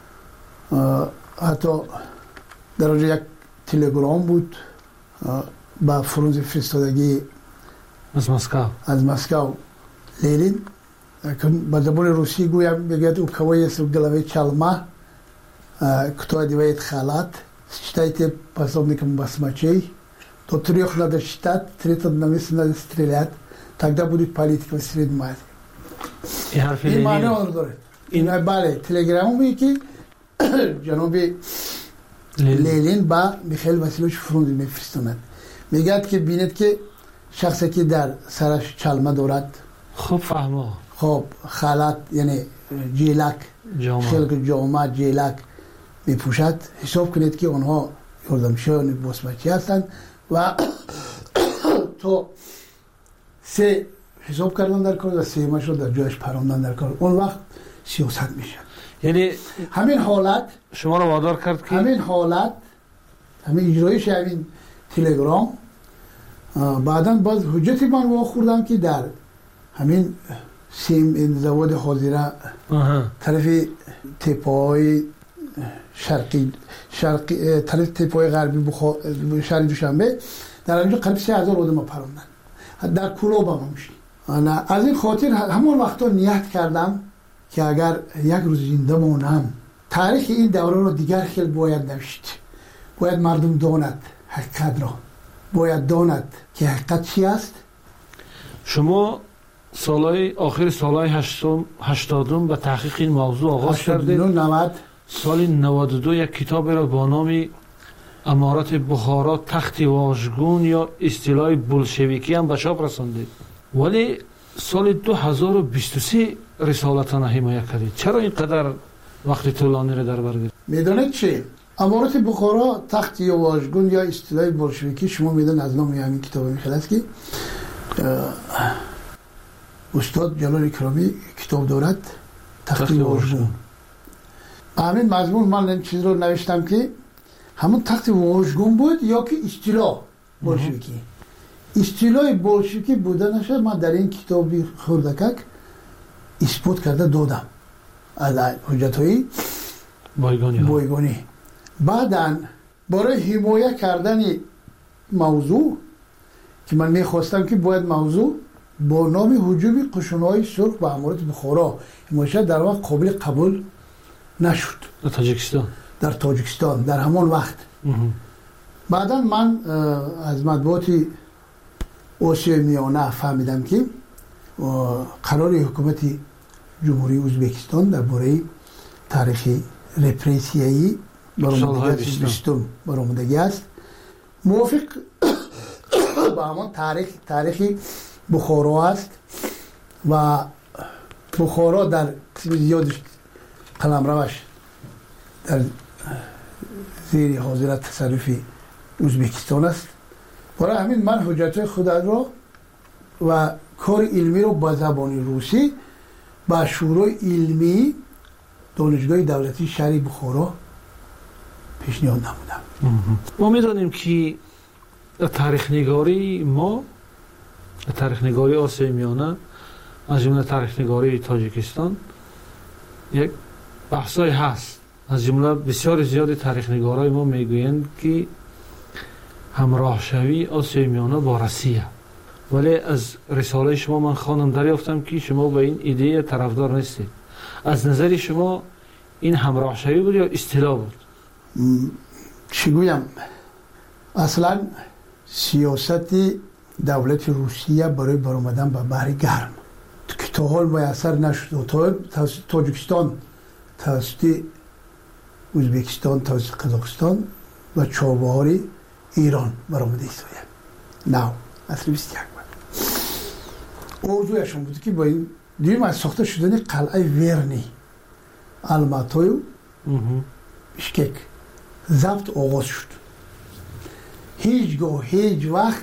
حتی در آنجا یک تلگرام بود با فرانز فرستادگی از مسکو از مسکو لینین با زبان روسی گویم بگید او کوای سوگلوی چالما кто одевает халат, считайте пособником басмачей, то трех надо считать, третьего на месте надо стрелять, тогда будет политика среди мать. این معنی آن داره. این بله تلگرامی که جناب لینین با میخائیل واسیلوویچ فرانز میفرستند، میگه که بینید که شخصی که در سرش چلمه دارد، خوب فهمو، خب خالات یعنی جیلک، خلق جامعه جیلک میپوشد، حساب کنید که آنها یاردمچیان باسمچی هستند و تو سه حساب کردن در کار و سه مش رو در جایش پراندن در کار، اون وقت سیاست میشه. یعنی همین حالت شما رو وادار کرد که همین حالت همین اجرایش همین تلگرام بعداً باز حجتی من واخوردم که در همین سیم این زواد حاضره طرف تپای شرقی شرقی طرف تپای غربی بخار شهر دوشنبه در اینجا قریب سه هزار آدم پروندن در کلوب هم میشه. انا از این خاطر همون وقتا نیت کردم که اگر یک روز زنده مونم تاریخ این دوره رو دیگر خیلی باید نوشت. باید مردم داند حقیقت را، باید داند که حقیقت چی است. شما سالهای آخر سالهای هشتادم به تحقیق این موضوع آغاز کردید. سال نود و دو یک کتاب را با نام امارت بخارا تخت واژگون یا اصطلاح بولشویکی هم به چاپ رساندید، ولی سال دو هزار و بیست و سه رسالتان حمایت کردید. چرا اینقدر وقت طولانی را در بر گرفت؟ میدونید چی؟ امارت بخارا تخت واژگون یا اصطلاح بولشویکی شما میدونید از نام همین کتاب میخواد است که استاد جلال اکرامی کتاب دارد تخت واژگون. همین مضمون من این چیز رو نوشتم که همون تخت واژگون بود یا که اصطلاح بولشویکی. اصطلاح بولشویکی بودنش من در این کتابی خردکک اثبات کرده دادم از حجت‌های بایگانی. بایگانی. بعداً برای حمایت کردن موضوع که من میخواستم که باید موضوع با نام هجوم قشون‌های سرخ به امارت بخارا حمایت در واقع قابل قبول نشد در تاجیکستان در تاجیکستان در همون وقت. بعدا من از مطبوعات آسیای میانه فهمیدم که قرار حکومت جمهوری ازبکستان درباره تاریخ رپریسیایی برآمدگی بیستم برآمدگی است موافق با همان تاریخ تاریخ بخارا است و بخارا در قسم زیادش قلمروش در زیر حاضرت تصرف ازبکستان است. برای همین من حجت خود را و کار علمی رو با زبان روسی با شورای علمی دانشگاه دولتی شهر بخارا پیشنهاد نمودم. ما میدانیم که تاریخ نگاری ما تاریخ نگاری آسیای میانه از جمله تاریخ نگاری تاجیکستان یک بحثای هست. از جمله بسیار زیاد تاریخ نگارای ما میگویند که همراه شوی آسیای میانه با روسیه، ولی از رساله شما من خواندم دریافتم که شما به این ایده طرفدار نیستید. از نظر شما این همراه شوی بود یا اصطلاح بود؟ چی گویم؟ اصلا سیاست دولت روسیه برای برآمدن به بحر گرم که تا حال میسر نشد. تا تاجیکستان توسط ازبکستان توسط قزاقستان و چابهار ایران برآمده است. نه اصلا بیست یک بود. موضوعشون بود که با این دیم از ساخته شدن قلعه ورنی الماتای بشکک ضبط آغاز شد. هیچگاه هیچ وقت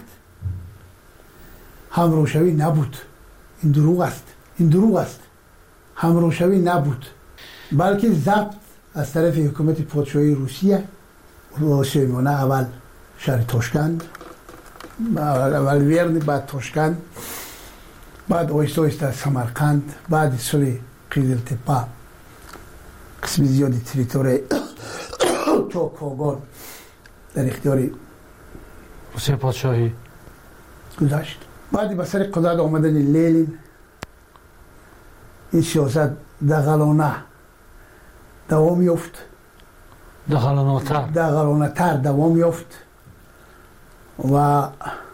همراهشوی نبود. این دروغ است. این دروغ است. همراهشوی نبود، بلکه ضبط از طرف حکومت پادشاهی روسیه و آسیای میانه اول شهر تاشکند، اول ورن، بعد تاشکند، بعد آیسته آیسته سمرقند، بعد سال قیزل تپه قسم زیادی تریتوری تا کاغان در اختیار روسیه پادشاهی گذاشت. بعد به سر قدرت آمدن لنین این سیاست دغلانه دوام یافت. دغلانه‌تر دغلانه‌تر دوام یافت و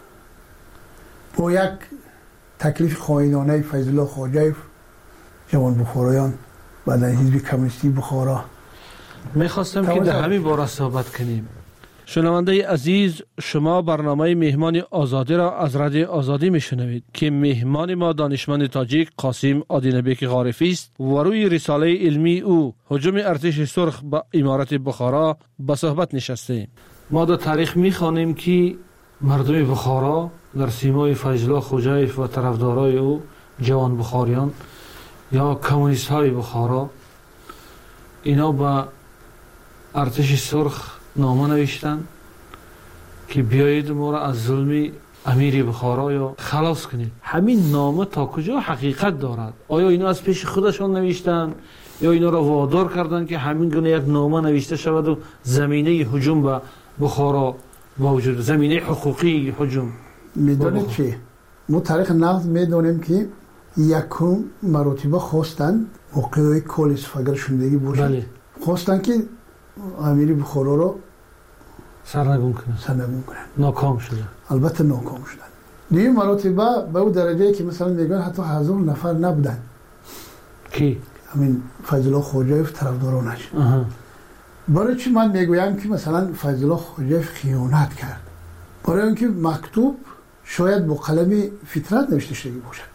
با یک تکلیف خائنانه فیض الله خواجوی جوان بخارایان و در حزب کمونیستی بخارا میخواستم که در همین باره صحبت کنیم. شنونده عزیز، شما برنامه مهمان آزادی را از رادیو آزادی میشنوید که مهمان ما دانشمند تاجیک قاسم آدینبک غارفی است و روی رساله علمی او هجوم ارتش سرخ به امارت بخارا به صحبت نشستیم. ما در تاریخ میخوانیم که مردم بخارا در سیمای فیض الله خواجوی و طرفدارای او جوان بخاریان یا کمونیست های بخارا اینا به ارتش سرخ نامه نوشتن که بیایید ما را از ظلم امیر بخارا یا خلاص کنید. همین نامه تا کجا حقیقت دارد؟ آیا اینا از پیش خودشان نوشتن یا اینا را وادار کردند که همین گونه یک نامه نوشته شود و زمینه هجوم به بخارا موجود، زمینه حقوقی هجوم؟ میدونید چی؟ ما تاریخ نفت میدونیم که یکم مراتبه خواستند موقعی کل صفحه شدگی باشد. بله. خواستند که امیر بخارا رو سرنگون کنند. سرنگون کنند. ناکام شدند. البته ناکام شدند. دیگه مراتبه به اون درجه که مثلا میگن حتی هزار نفر نبودن. کی؟ همین فیض الله خوجایف طرفدارانش. برای چی من میگویم که مثلا فیض الله خوجایف خیانت کرد؟ برای اینکه مکتوب شاید با قلم فطرت نوشته شده باشد.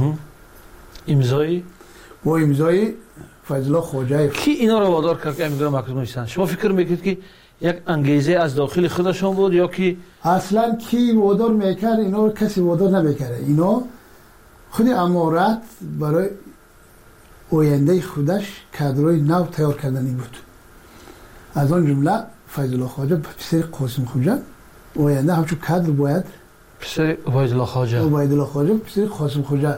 امضای با امضای فیض الله خوجایف. کی اینا رو وادار کرد که امضای مکتوب نوشتن؟ شما فکر میکنید که یک انگیزه از داخل خودشون بود یا که اصلا کی وادار میکرد؟ اینا رو کسی وادار نمیکرد. اینا خود امارت برای آینده خودش کادرای نو تیار کردنی بود. از آن جمله فیض الله خواجه پسر قاسم خوجه آینده همچون کادر باید پسر عبید الله خواجه عبید الله خواجه پسر قاسم خوجه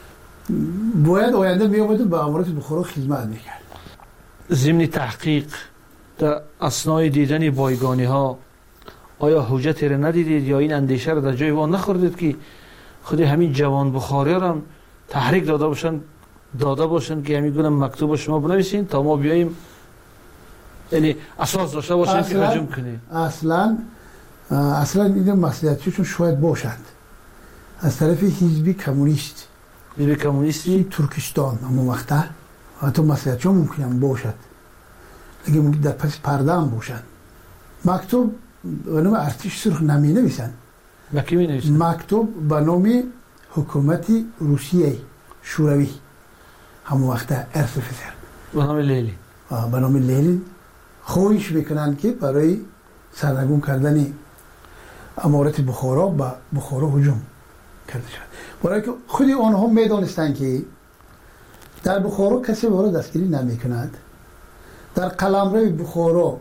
باید آینده می آمد و به امارت بخارا خدمت میکرد. ضمن تحقیق در اثنای دیدن بایگانی ها آیا حجتی را ندیدید یا این اندیشه را در جای وان نخوردید که خود همین جوان بخاری را هم تحریک داده باشند داده باشند که همین گونه مکتوب شما بنویسین تا ما بیاییم، یعنی اساس داشته باشند که هجوم کنیم؟ اصلا اصلا این مسئولیتشون شاید باشند از طرف حزب کمونیست حزب کمونیستی ترکستان. اما مقطع حتی مسئولیتشون ممکنه باشد، لیکن ممکن در پس پرده هم باشند. مکتوب به نام ارتش سرخ نمی نویسند. کی می نویسند؟ مکتوب به نام حکومت روسیه شوروی همون وقت ارسفسر به نام لیلی به نام لیلی خواهش میکنند که برای سرنگون کردن امارت بخارا به بخارا هجوم کرده شد. برای که خود آنها میدانستند که در بخارا کسی وارد دستگیری نمیکند، در قلمرو بخارا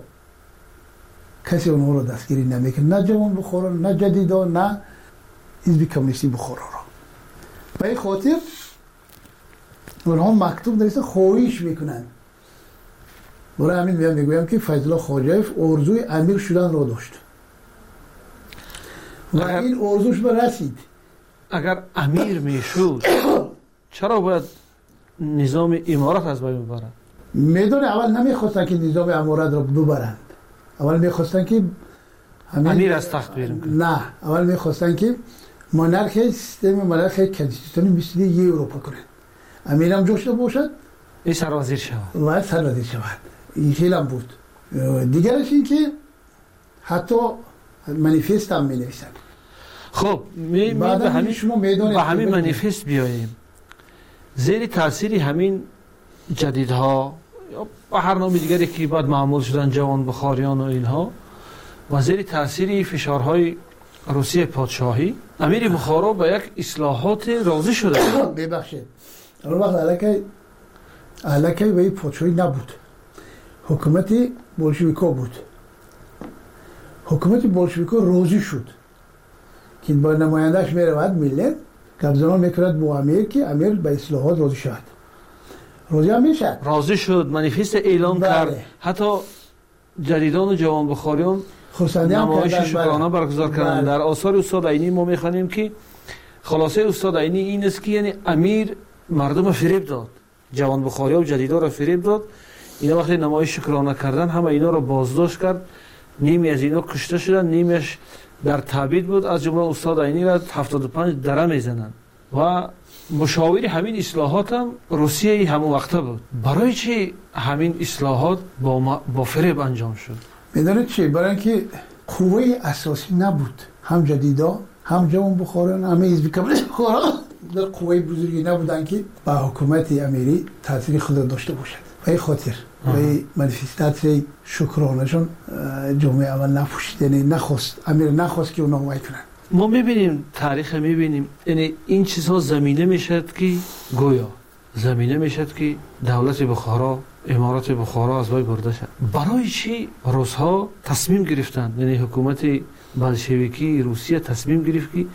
کسی اونها رو دستگیری نمیکند، نه جوان بخارا نه جدیدا نه حزب کمونیستی بخارا را. به این خاطر اونها مکتوب نوشته خواهش میکنند. برای همین میام میگویم که فیض الله خوجایف آرزوی امیر شدن را داشت و این آرزوش به رسید. اگر امیر میشد چرا باید نظام امارت از بین ببرند؟ میدونه اول نمیخواستن که نظام امارت را ببرند، اول میخواستن که امیر از تخت بیرون کنند. نه، اول میخواستن که مونارکی سیستم مونارکی کنستیتوشنی مثل یه اروپا کنند. امیر هم جوشته باشد، این سروزیر شود و سروزیر شود. این خیلی هم بود. دیگرش این که حتی منیفست هم می نویسند. خب می به همین شما میدونید به همین منیفست بیاییم. زیر تاثیر همین جدیدها یا به هر نام دیگری که بعد معمول شدن جوان بخاریان و اینها و زیر تاثیر فشارهای روسیه پادشاهی امیر بخارا به یک اصلاحات راضی شده. ببخشید اون وقت علاقه علاقه به این پادشاهی نبود، حکومت بولشویکا بود. حکومت بولشویکا راضی شد که با نمایندهش میرود ملت گپزنان میکرد با امیر که امیر به اصلاحات راضی شد. راضی هم میشد. راضی شد، منیفست اعلام بله. کرد. حتی جدیدان و جوان بخاریان نمایش شکرانه برگزار کردند. در آثار استاد عینی ما میخوانیم که خلاصه استاد عینی این است که یعنی امیر مردم فریب داد، جوان بخاریا و جدیدا را فریب داد. اینا وقتی نمایش شکرانه کردن همه اینا را بازداشت کرد، نیمی از اینا کشته شدن، نیمیش در تعبید بود. از جمله استاد عینی را هفتاد و پنج دره میزنند و مشاور همین اصلاحات هم روسیه همون وقته بود. برای چی همین اصلاحات با, با فریب انجام شد؟ میدونید چی؟ برای اینکه قوه اساسی نبود، هم جدیدا هم جوان بخاران هم حزب کمونیست بخارا در قوه بزرگی نبودن که با حکومت امیری تاثیر خود داشته باشد. به این خاطر به منیفستاسیون شکرانهشون جامعه اول نپوشید، یعنی نخواست امیر نخواست که اونا حمایت کنن. ما میبینیم تاریخ میبینیم یعنی این چیزها زمینه میشد که گویا زمینه میشد که دولت بخارا امارات بخارا از بین برده شد. برای چی روس‌ها تصمیم گرفتند، یعنی حکومت بلشویکی روسیه تصمیم گرفت که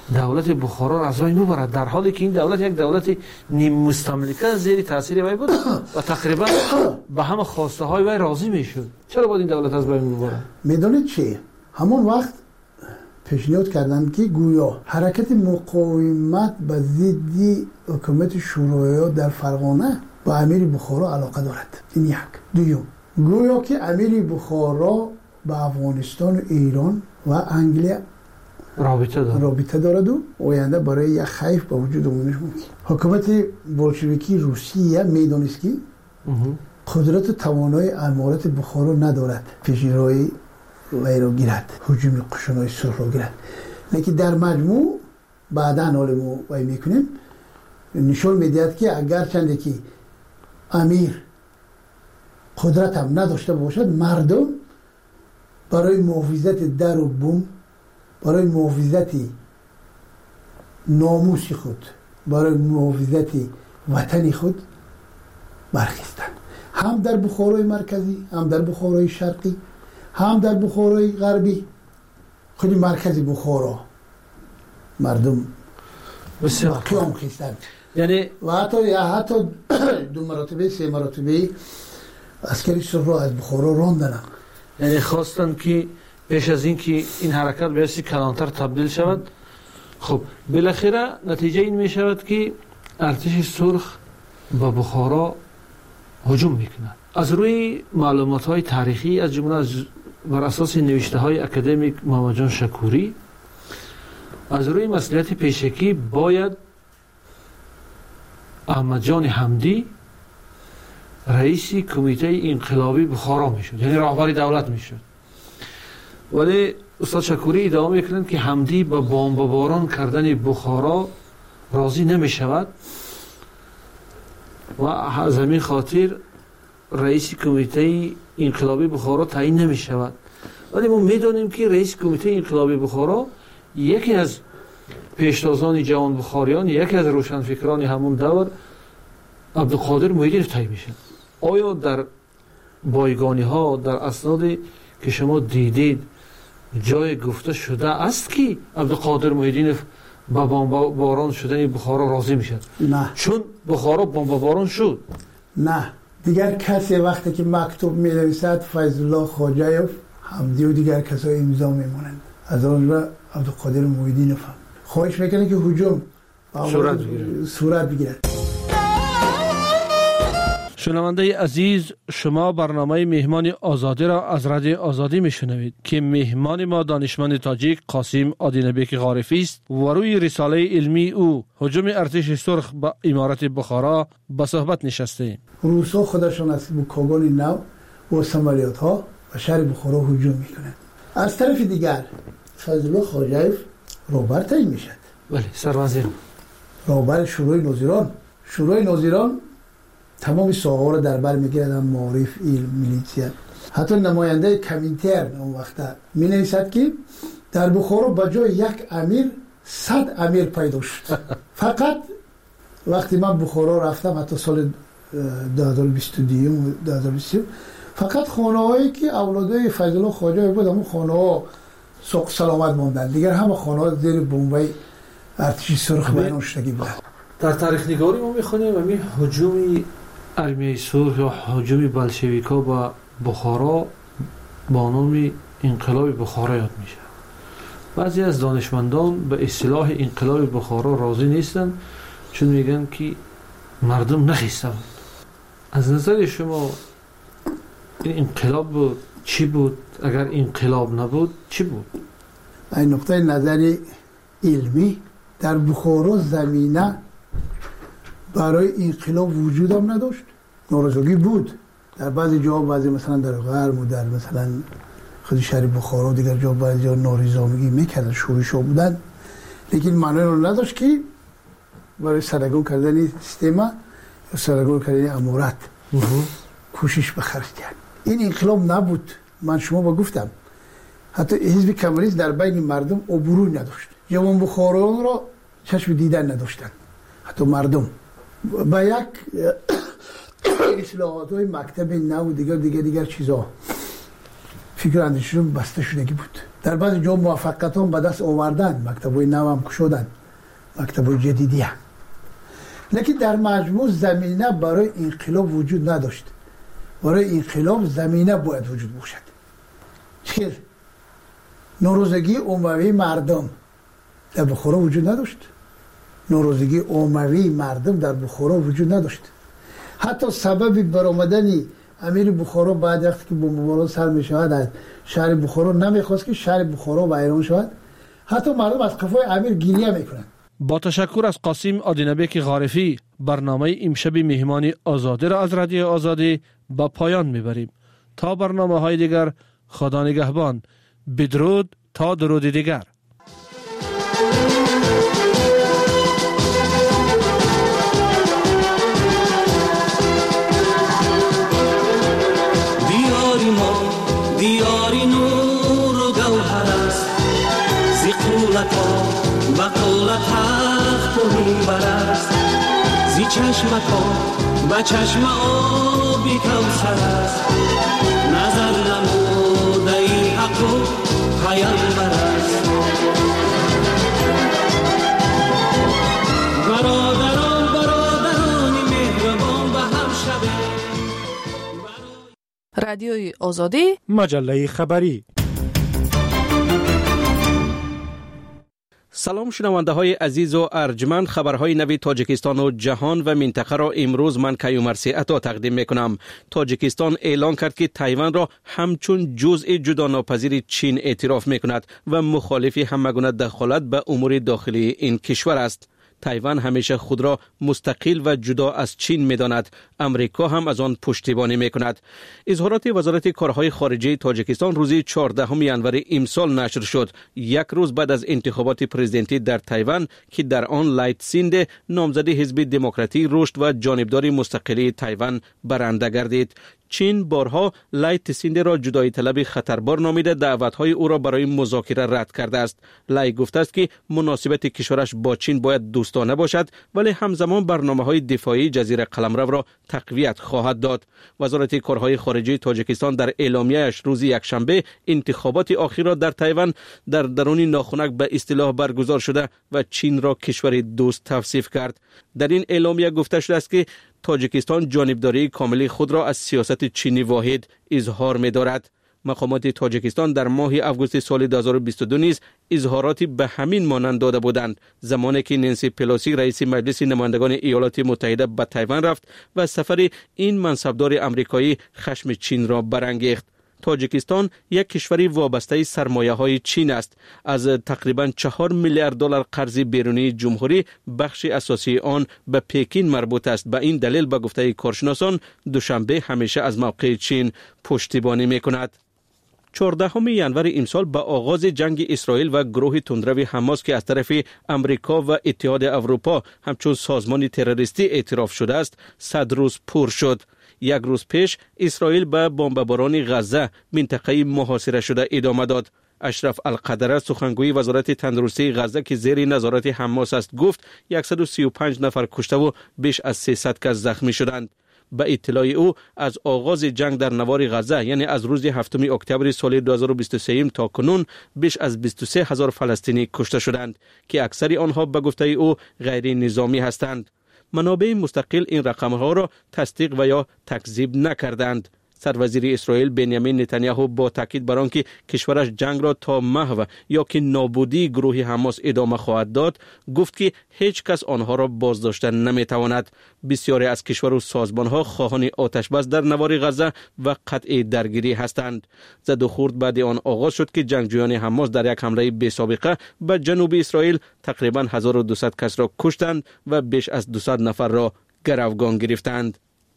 دولت بخارا را از بین ببرد، در حالی که این دولت یک دولت نیم مستملکه زیر تاثیر وی بود و تقریبا به همه خواسته های وی راضی میشد. چرا باید این دولت از بین ببرد؟ میدونید چی؟ همون وقت پیشنهاد کردند که گویا حرکت مقاومت به ضد حکومت شوروی در فرغانه با امیر بخارا علاقه دارد. این یک. دوم، گویا که امیر بخارا با افغانستان و ایران و انگلیس رابطه دارد رابطه دارد و آینده برای یک خیف به وجود آمدنش ممکن. حکومت بولشویکی روسیه میدونست که قدرت و توانایی امارت بخارا ندارد پیشروی وی را گیرد، هجوم قشونای سرخ را گیرد. لیکن در مجموع بعدا حال ما وی میکنیم نشون میدهد که اگر چنده که امیر قدرت هم نداشته باشد، مردم برای محافظت در و بوم، برای محافظت ناموس خود، برای محافظت وطن خود برخیستند. هم در بخارای مرکزی، هم در بخارای شرقی، هم در بخارای غربی. خود مرکزی بخارا مردم بسیار قیام خیستند. یعنی و حتی یا حتی دو مراتبه سه مراتبه عسکری سرخ را از بخارا راندن. یعنی خواستن که پیش از این که این حرکت به اسی کلانتر تبدیل شود. خب بالاخره نتیجه این می شود که ارتش سرخ به بخارا هجوم میکند. از روی معلومات های تاریخی از جمله از بر اساس نوشته های اکادمیک محمد جان شکوری، از روی مسئولیت پیشکی باید احمد جان حمدی رئیس کمیته انقلابی بخارا میشد، یعنی رهبر دولت میشد. ولی استاد شکوری ادامه میکنند که حمدی با بمباران کردن بخارا راضی نمیشود و از همین خاطر رئیس کمیته انقلابی بخارا تعیین نمیشود. ولی ما میدونیم که رئیس کمیته انقلابی بخارا یکی از پیشتازان جوان بخاریان، یکی از روشنفکران همون دور عبدالقادر محیدینов تعیین میشه. آیا در بایگانی ها، در اسنادی که شما دیدید جای گفته شده است که عبدالقادر محیدینov با بمباران شدن بخارا راضی میشد؟ نه. چون بخارا بمباران شد. نه. دیگر کسی وقتی که مکتوب می نویسد فیض الله خواجه‌یوف، حمدی و دیگر کسای امضا میمونند. از آن را عبدالقادر محیدینov خواهش میکنه که هجوم صورت بگیرد. صورت بگیرد. شنونده عزیز، شما برنامه مهمان آزادی را از رادیو آزادی میشنوید که مهمان ما دانشمند تاجیک قاسم آدینبک غارفی است و روی رساله علمی او هجوم ارتش سرخ به امارت بخارا به صحبت نشسته. روسا خودشان از بوکاگان نو و سمالیات ها و شهر بخارا هجوم میکنند. از طرف دیگر فیض الله خواجه‌یوف رهبر تعیین میشد. بله، سروزیر رهبر شورای ناظران. شورای ناظران تمام ساحه‌ها را در بر می‌گیرد، معارف، علم، میلیتیا. حتی نماینده کمینترن اون وقت می‌نویسد که در بخارا به جای یک امیر صد امیر پیدا شد. فقط وقتی من بخارا رفتم، حتی سال دو هزار و بیست و دو و دو هزار و بیست فقط خانه‌هایی که اولادای فیض الله خواجه‌یوف بود، همون خانه‌ها سوق سلامت ماندن. دیگر همه خانه‌ها زیر بمبای ارتش سرخ بیان شدگی بود. در تاریخ نگاری ما می‌خونیم همین هجوم ارمیه سرخ یا هجوم بلشویک‌ها به بخارا با نام انقلاب بخارا یاد میشه. بعضی از دانشمندان به اصطلاح انقلاب بخارا راضی نیستن، چون میگن که مردم نخیستند. از نظر شما این انقلاب بود چی بود؟ اگر انقلاب نبود چی بود؟ این نقطه نظر علمی در بخارا زمینه برای انقلاب وجود هم نداشت. نارضایی بود در بعضی جا، بعضی مثلا در غرب و در مثلا خود شهر بخارا و دیگر جا بعضی جا نارضایتی میکردن، شورش‌ها بودن، لیکن معنی رو نداشت که برای سرنگون کردن سیستم یا سرنگون کردن امارت کوشش به خرج کرد. این انقلاب نبود. من شما با گفتم حتی حزب کمونیست در بین مردم عبوری نداشت. جوان بخارایان را چشم دیدن نداشتن. حتی مردم با یک اصلاحات های مکتب نو و دیگر دیگر دیگر چیزا فکر اندیششون بسته شدگی بود. در بعض جا موفقیت هم به دست آوردن، مکتب‌های نو هم شدن، مکتب‌های جدیدیه، لیکن در مجموع زمینه برای انقلاب وجود نداشت. برای انقلاب زمینه باید وجود باشد. چه نوروزگی عمومی مردم در بخارا وجود نداشت. نوروزگی عمومی مردم در بخارا وجود نداشت. حتی سبب برآمدن امیر بخارا بعد وقتی که بمباران سر می شود از شهر بخارا نمیخواست که شهر بخارا ویران شود. حتی مردم از قفای امیر گریه میکنند. با تشکر از قاسم آدینبک غارفی، برنامه امشب مهمانی آزادی را از رادیو آزادی به پایان میبریم. تا برنامه های دیگر، خدا نگهبان. بدرود تا درود دیگر. دیاری ما دیاری نور و گوهر است، زی قولت ها و قولت حق و میبر است، زی چشمت ها و چشم آبی کوثر است، نظر نموده ای حق و پیامبر است. برادران برادران مهربان و همشبه. رادیوی آزادی، مجله خبری. سلام شنونده های عزیز و ارجمند، خبرهای نوی تاجیکستان و جهان و منطقه را امروز من کیومرثی عطا تقدیم میکنم. تاجیکستان اعلان کرد که تایوان را همچون جزء جدا ناپذیر چین اعتراف میکند و مخالف همگونه دخالت به امور داخلی این کشور است. تایوان همیشه خود را مستقل و جدا از چین می‌داند. امریکا هم از آن پشتیبانی می‌کند. اظهارات وزارت کارهای خارجه تاجیکستان روز چهاردهم ژانویه امسال نشر شد، یک روز بعد از انتخابات پرزیدنتی در تایوان که در آن لایت سینده نامزد حزب دموکراتی رشد و جانبدار مستقلی تایوان برنده گردید. چین بارها لایت سینده را جدایی طلب خطربار نامیده دعوت‌های او را برای مذاکره رد کرده است. لای گفته است که مناسبت کشورش با چین باید دوستانه باشد، ولی همزمان برنامه‌های دفاعی جزیره قلمرو را تقویت خواهد داد. وزارت کارهای خارجه تاجیکستان در اعلامیه‌اش روز یکشنبه انتخابات اخیر را در تایوان در درون ناخنک به اصطلاح برگزار شده و چین را کشور دوست توصیف کرد. در این اعلامیه گفته شده است که تاجیکستان جانبداری کامل خود را از سیاست چینی واحد اظهار می دارد. مقامات تاجیکستان در ماه آگوست سال دو هزار و بیست و دو نیز اظهاراتی به همین مانند داده بودند، زمانی که نانسی پلوسی رئیس مجلس نمایندگان ایالات متحده به تایوان رفت و سفر این منصبدار آمریکایی خشم چین را برانگیخت. تاجیکستان یک کشوری وابسته سرمایه های چین است. از تقریبا چهار میلیارد دلار قرض بیرونی جمهوری بخش اساسی آن به پکین مربوط است. به این دلیل به گفته کارشناسان دوشنبه همیشه از موقع چین پشتیبانی می کند. چهاردهم ژانویه امسال به آغاز جنگ اسرائیل و گروه تندرو حماس که از طرف امریکا و اتحاد اروپا همچون سازمان تروریستی اعتراف شده است صد روز پر شد. یک روز پیش اسرائیل به بمباران غزه منطقه محاصره شده ادامه داد. اشرف القدره سخنگوی وزارت تندرستی غزه که زیر نظارت حماس است گفت صد و سی و پنج نفر کشته و بیش از سیصد کس زخمی شدند. به اطلاع او از آغاز جنگ در نوار غزه یعنی از روز هفتم اکتبر سال دو هزار و بیست و سه تا کنون بیش از بیست و سه هزار فلسطینی کشته شدند که اکثر آنها به گفته او غیر نظامی هستند. منابع مستقل این رقم‌ها را تصدیق و یا تکذیب نکردند. سروزیر اسرائیل بنیامین نتانیاهو با تاکید بر آنکه کشورش جنگ را تا محو یا که نابودی گروه حماس ادامه خواهد داد گفت که هیچ کس آنها را بازداشتن نمیتواند. بسیاری از کشور و سازمان‌ها خواهان آتش بس در نوار غزه و قطع درگیری هستند. زد و خورد بعد آن آغاز شد که جنگجویان حماس در یک حمله بی سابقه به جنوب اسرائیل تقریبا هزار و دویست کس را کشتند و بیش از دویست نفر را گروگان گرفتند.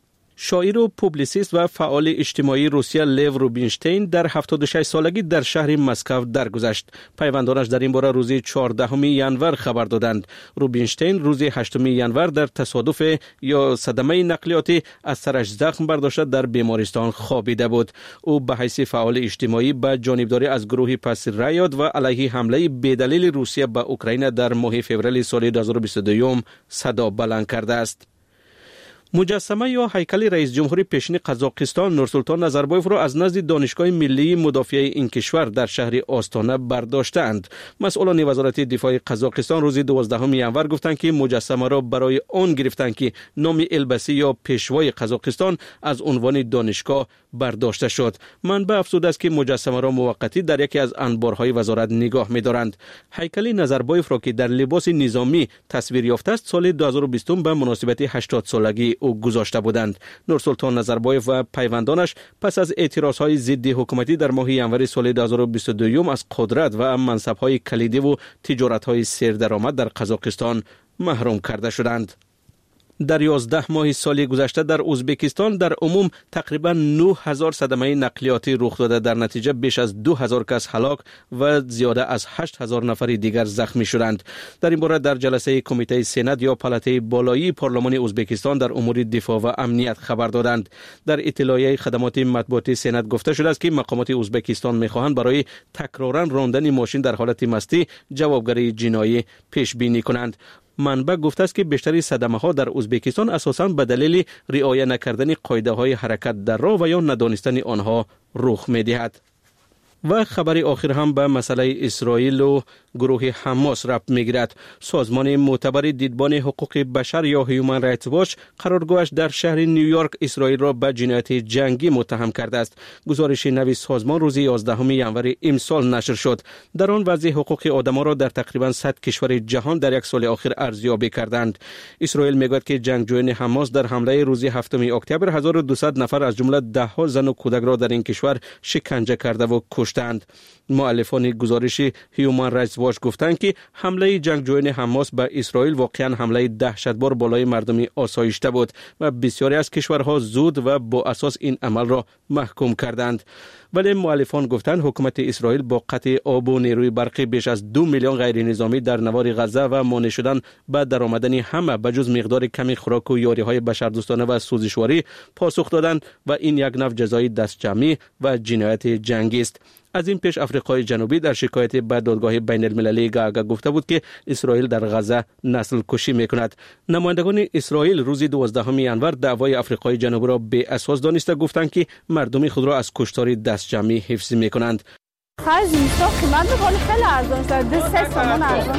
شاعر و پوبلیسیست و فعال اجتماعی روسیه لیو روبینشتین در هفتاد و شش سالگی در شهر مسکو درگذشت. پیوندانش در این باره روز چهاردهم ژانویه خبر دادند. روبینشتین روز هشتم ژانویه در تصادف یا صدمه نقلیاتی از سرش زخم برداشته در بیمارستان خوابیده بود. او به حیث فعال اجتماعی به جانبداری از گروه پس رایات و علیه حمله بی‌دلیل روسیه به اوکراین در ماه فوریه سال دو هزار و بیست و دو صدا بلند کرده است. مجسمه یا هیکل رئیس جمهور پیشین قزاقستان نورسولطان نظربایف را از نزد دانشگاه ملی مدافع این کشور در شهر آستانه برداشتند. مسئولان وزارت دفاع قزاقستان روز دوازدهم ینور گفتند که مجسمه را برای آن گرفتند که نام البسی یا پیشوای قزاقستان از عنوان دانشگاه برداشته شد. منبع افزوده است که مجسمه را موقتی در یکی از انبارهای وزارت نگاه می‌دارند. هیکل نظربایف را که در لباس نظامی تصویر یافته است سال دو هزار و بیست به مناسبت هشتاد سالگی او گذاشته بودند. نورسولطان نظربایف و پیوندانش پس از اعتراضهای ضد حکومتی در ماه ژانویه سال دو هزار و بیست و دو از قدرت و منصب‌های کلیدی و تجارت‌های سردرآمد در قزاقستان محروم کرده شدند. در یازده ماه سال گذشته در ازبکستان در عموم تقریبا نه هزار صدمه نقلیاتی رخ داده، در نتیجه بیش از دو هزار کس هلاک و زیاده از هشت هزار نفر دیگر زخمی شدند. در این باره در جلسه کمیته سند یا پالته بالایی پارلمان ازبکستان در امور دفاع و امنیت خبر دادند. در اطلاعیه خدمات مطبوعاتی سند گفته شده است که مقامات ازبکستان می‌خواهند برای تکرارا راندن ماشین در حالت مستی جوابگری جنایی پیش بینی کنند. منبع گفته است که بیشتری صدمه ها در ازبکستان اساساً به دلیل رعایت نکردن قاعده های حرکت در راه و یا ندانستن آنها رخ می دهد. و خبر آخر هم به مسئله اسرائیل و گروه حماس ربط میگیرد. سازمان معتبر دیدبان حقوق بشر یا هیومن رایتس واچ قرارگاهش در شهر نیویورک اسرائیل را به جنایت جنگی متهم کرده است. گزارش نوی سازمان روز یازدهم ژانویه امسال نشر شد. در آن وضع حقوق آدم را در تقریبا صد کشور جهان در یک سال آخر ارزیابی کردند. اسرائیل میگوید که جنگجویان حماس در حمله روز هفتم اکتبر هزار و دویست نفر از جمله ده ها زن و کودک را در این کشور شکنجه کرده و کشتند. مؤلفان گزارش هیومن رایتس واچ گفتند که حمله جنگجویان حماس به اسرائیل واقعا حمله دهشتبار بالای مردم آسایشته بود و بسیاری از کشورها زود و با اساس این عمل را محکوم کردند. ولی مؤلفان گفتند حکومت اسرائیل با قطع آب و نیروی برقی بیش از دو میلیون غیر نظامی در نوار غزه و مانع شدن به درآمدن همه بجز مقدار کمی خوراک و یاریهای بشردوستانه و سوزشواری پاسخ دادند و این یک نوع جزای دستجمعی و جنایت جنگی است. از این پیش آفریقای جنوبی در شکایت به دادگاه بین المللی گاگا گفته بود که اسرائیل در غزه نسل کشی میکند. نمایندگان اسرائیل روز دوازدهم ژانویه دعوای آفریقای جنوبی را بی اساس دانسته گفتند که مردم خود را از کشتار دستجمعی حفظ میکنند. خرج اینستا قیمت بالا خیلی ارزان شده، سه تومان ارزان